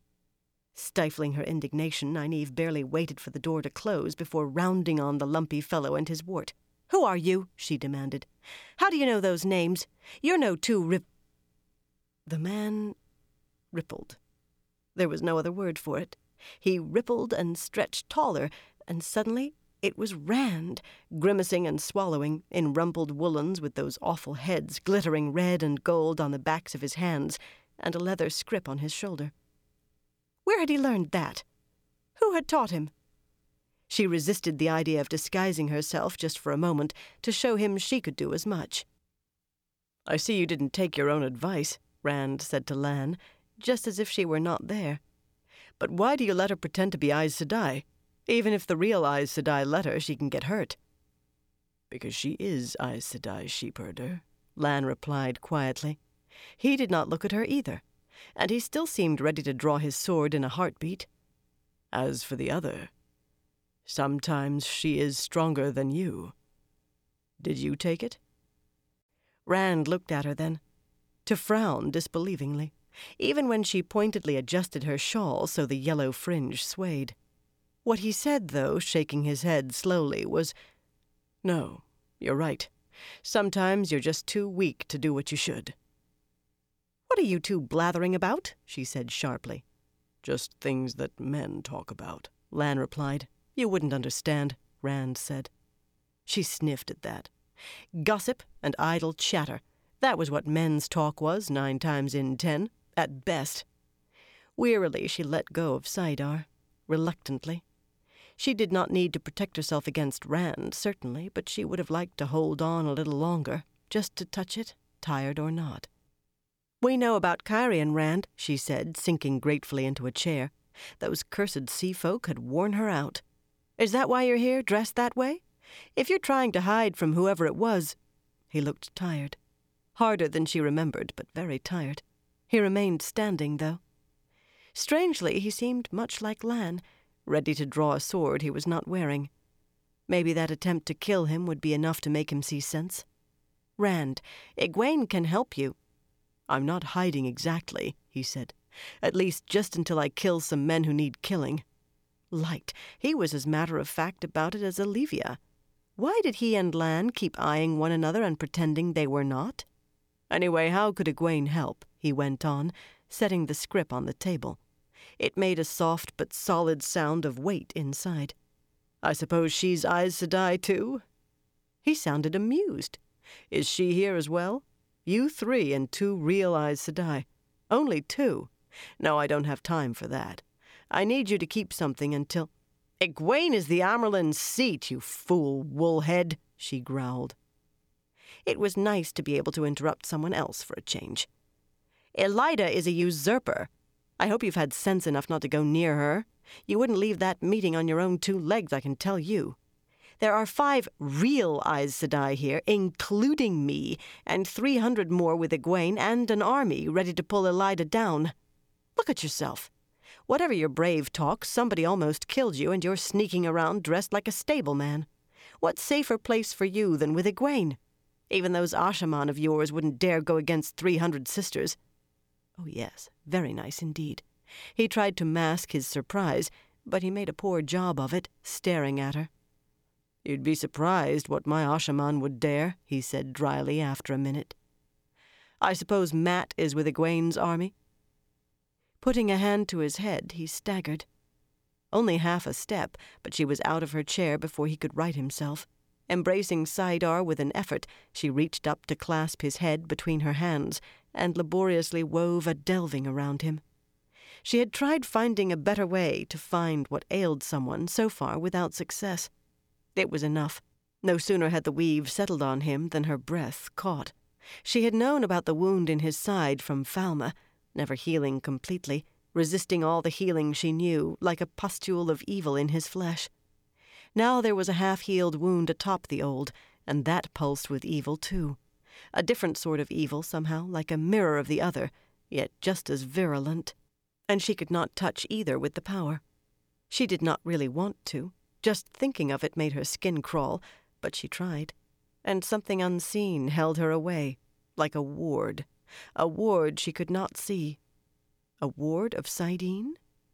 Stifling her indignation, Nynaeve barely waited for the door to close before rounding on the lumpy fellow and his wart. "Who are you?" she demanded. "How do you know those names? You're no two rip—" The man rippled. There was no other word for it. He rippled and stretched taller, and suddenly it was Rand, grimacing and swallowing, in rumpled woolens with those awful heads glittering red and gold on the backs of his hands, and a leather scrip on his shoulder. Where had he learned that? Who had taught him? She resisted the idea of disguising herself just for a moment to show him she could do as much. "I see you didn't take your own advice," Rand said to Lan, just as if she were not there. "But why do you let her pretend to be Aes Sedai? Even if the real Aes Sedai let her, she can get hurt." "Because she is Aes Sedai, sheepherder," Lan replied quietly. He did not look at her either, and he still seemed ready to draw his sword in a heartbeat. "As for the other, sometimes she is stronger than you. Did you take it?" Rand looked at her then, to frown disbelievingly, even when she pointedly adjusted her shawl so the yellow fringe swayed. What he said, though, shaking his head slowly, was, "No, you're right. Sometimes you're just too weak to do what you should." "What are you two blathering about?" she said sharply. "Just things that men talk about," Lan replied. "You wouldn't understand," Rand said. She sniffed at that. Gossip and idle chatter. That was what men's talk was, nine times in ten, at best. Wearily she let go of Saidar, reluctantly. She did not need to protect herself against Rand, certainly, but she would have liked to hold on a little longer, just to touch it, tired or not. "We know about Cairhien, Rand," she said, sinking gratefully into a chair. Those cursed sea folk had worn her out. "Is that why you're here, dressed that way? If you're trying to hide from whoever it was—" He looked tired. Harder than she remembered, but very tired. He remained standing, though. Strangely, he seemed much like Lan, ready to draw a sword he was not wearing. Maybe that attempt to kill him would be enough to make him see sense. "Rand, Egwene can help you." "I'm not hiding exactly," he said. "At least just until I kill some men who need killing." Light. He was as matter-of-fact about it as Olivia. Why did he and Lan keep eyeing one another and pretending they were not? Anyway, how could Egwene help? He went on, setting the scrip on the table. It made a soft but solid sound of weight inside. I suppose she's Aes Sedai, too? He sounded amused. Is she here as well? You three and two real Aes Sedai. Only two. No, I don't have time for that. I need you to keep something until... Egwene is the Amyrlin's seat, you fool woolhead, she growled. It was nice to be able to interrupt someone else for a change. Elaida is a usurper. I hope you've had sense enough not to go near her. You wouldn't leave that meeting on your own two legs, I can tell you. There are five real Aes Sedai here, including me, and three hundred more with Egwene and an army ready to pull Elaida down. Look at yourself. Whatever your brave talk, somebody almost killed you, and you're sneaking around dressed like a stableman. What safer place for you than with Egwene? Even those Ashaman of yours wouldn't dare go against three hundred sisters. Oh, yes, very nice indeed. He tried to mask his surprise, but he made a poor job of it, staring at her. You'd be surprised what my Ashaman would dare, he said dryly after a minute. I suppose Mat is with Egwene's army? Putting a hand to his head, he staggered. Only half a step, but she was out of her chair before he could right himself. Embracing Saidar with an effort, she reached up to clasp his head between her hands and laboriously wove a delving around him. She had tried finding a better way to find what ailed someone, so far without success. It was enough. No sooner had the weave settled on him than her breath caught. She had known about the wound in his side from Falma, never healing completely, resisting all the healing she knew, like a pustule of evil in his flesh. Now there was a half-healed wound atop the old, and that pulsed with evil too. A different sort of evil, somehow, like a mirror of the other, yet just as virulent. And she could not touch either with the power. She did not really want to. Just thinking of it made her skin crawl, but she tried. And something unseen held her away, like a ward. A ward she could not see. A ward of saidin?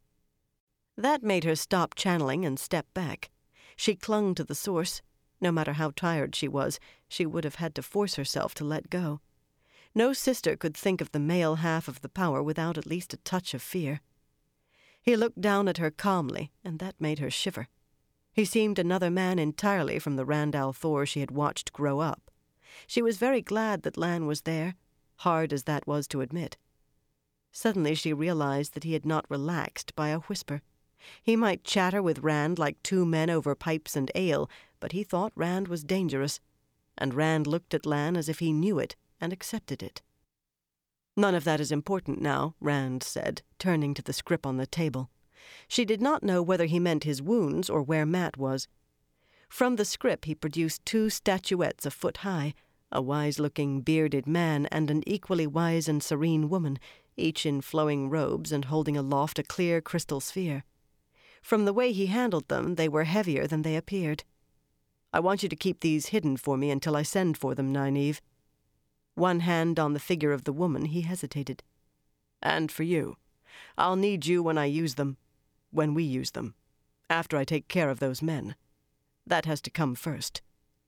That made her stop channeling and step back. She clung to the source. No matter how tired she was, she would have had to force herself to let go. No sister could think of the male half of the power without at least a touch of fear. He looked down at her calmly, and that made her shiver. He seemed another man entirely from the Rand al'Thor she had watched grow up. She was very glad that Lan was there, hard as that was to admit. Suddenly she realized that he had not relaxed by a whisper. He might chatter with Rand like two men over pipes and ale, but he thought Rand was dangerous, and Rand looked at Lan as if he knew it and accepted it. None of that is important now, Rand said, turning to the scrip on the table. She did not know whether he meant his wounds or where Mat was. From the scrip he produced two statuettes a foot high, a wise-looking bearded man and an equally wise and serene woman, each in flowing robes and holding aloft a clear crystal sphere. From the way he handled them, they were heavier than they appeared. I want you to keep these hidden for me until I send for them, Nynaeve. One hand on the figure of the woman, he hesitated. And for you. I'll need you when I use them. When we use them. After I take care of those men. That has to come first.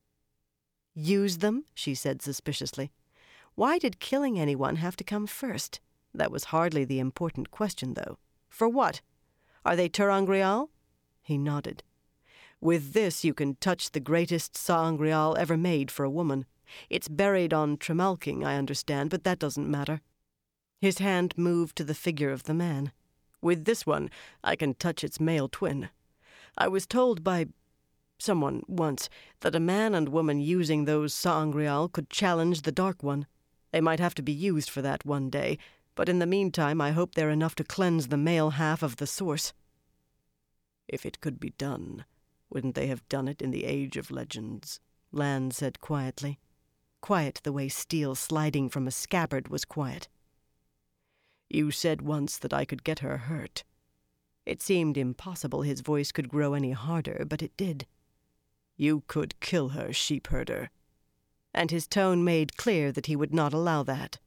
Use them? She said suspiciously. Why did killing anyone have to come first? That was hardly the important question, though. For what? Are they ter'angreal? He nodded. With this you can touch the greatest sa'angreal ever made for a woman. It's buried on Tremalking, I understand, but that doesn't matter. His hand moved to the figure of the man. With this one, I can touch its male twin. I was told by someone once that a man and woman using those sa'angreal could challenge the Dark One. They might have to be used for that one day, but in the meantime I hope they're enough to cleanse the male half of the source. If it could be done, wouldn't they have done it in the Age of Legends? Lan said quietly. Quiet the way steel sliding from a scabbard was quiet. You said once that I could get her hurt. It seemed impossible his voice could grow any harder, but it did. You could kill her, sheepherder. And his tone made clear that he would not allow that.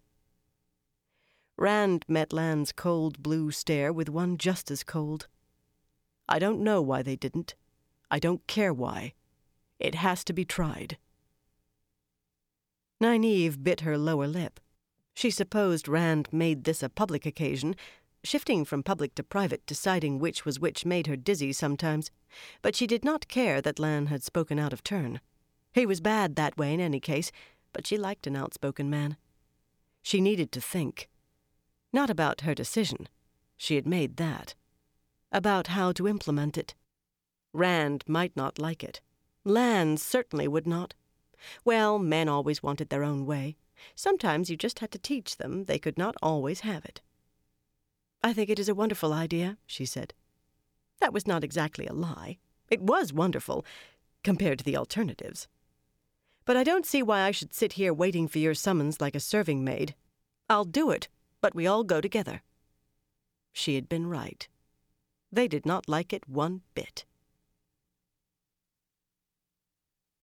Rand met Lan's cold blue stare with one just as cold. I don't know why they didn't. I don't care why. It has to be tried. Nynaeve bit her lower lip. She supposed Rand made this a public occasion. Shifting from public to private, deciding which was which made her dizzy sometimes, but she did not care that Lan had spoken out of turn. He was bad that way in any case, but she liked an outspoken man. She needed to think. Not about her decision. She had made that. About how to implement it. Rand might not like it. Lan certainly would not. Well, men always wanted their own way. Sometimes you just had to teach them they could not always have it. "I think it is a wonderful idea," she said. That was not exactly a lie. It was wonderful, compared to the alternatives. "But I don't see why I should sit here waiting for your summons like a serving maid. I'll do it, but we all go together." She had been right. They did not like it one bit.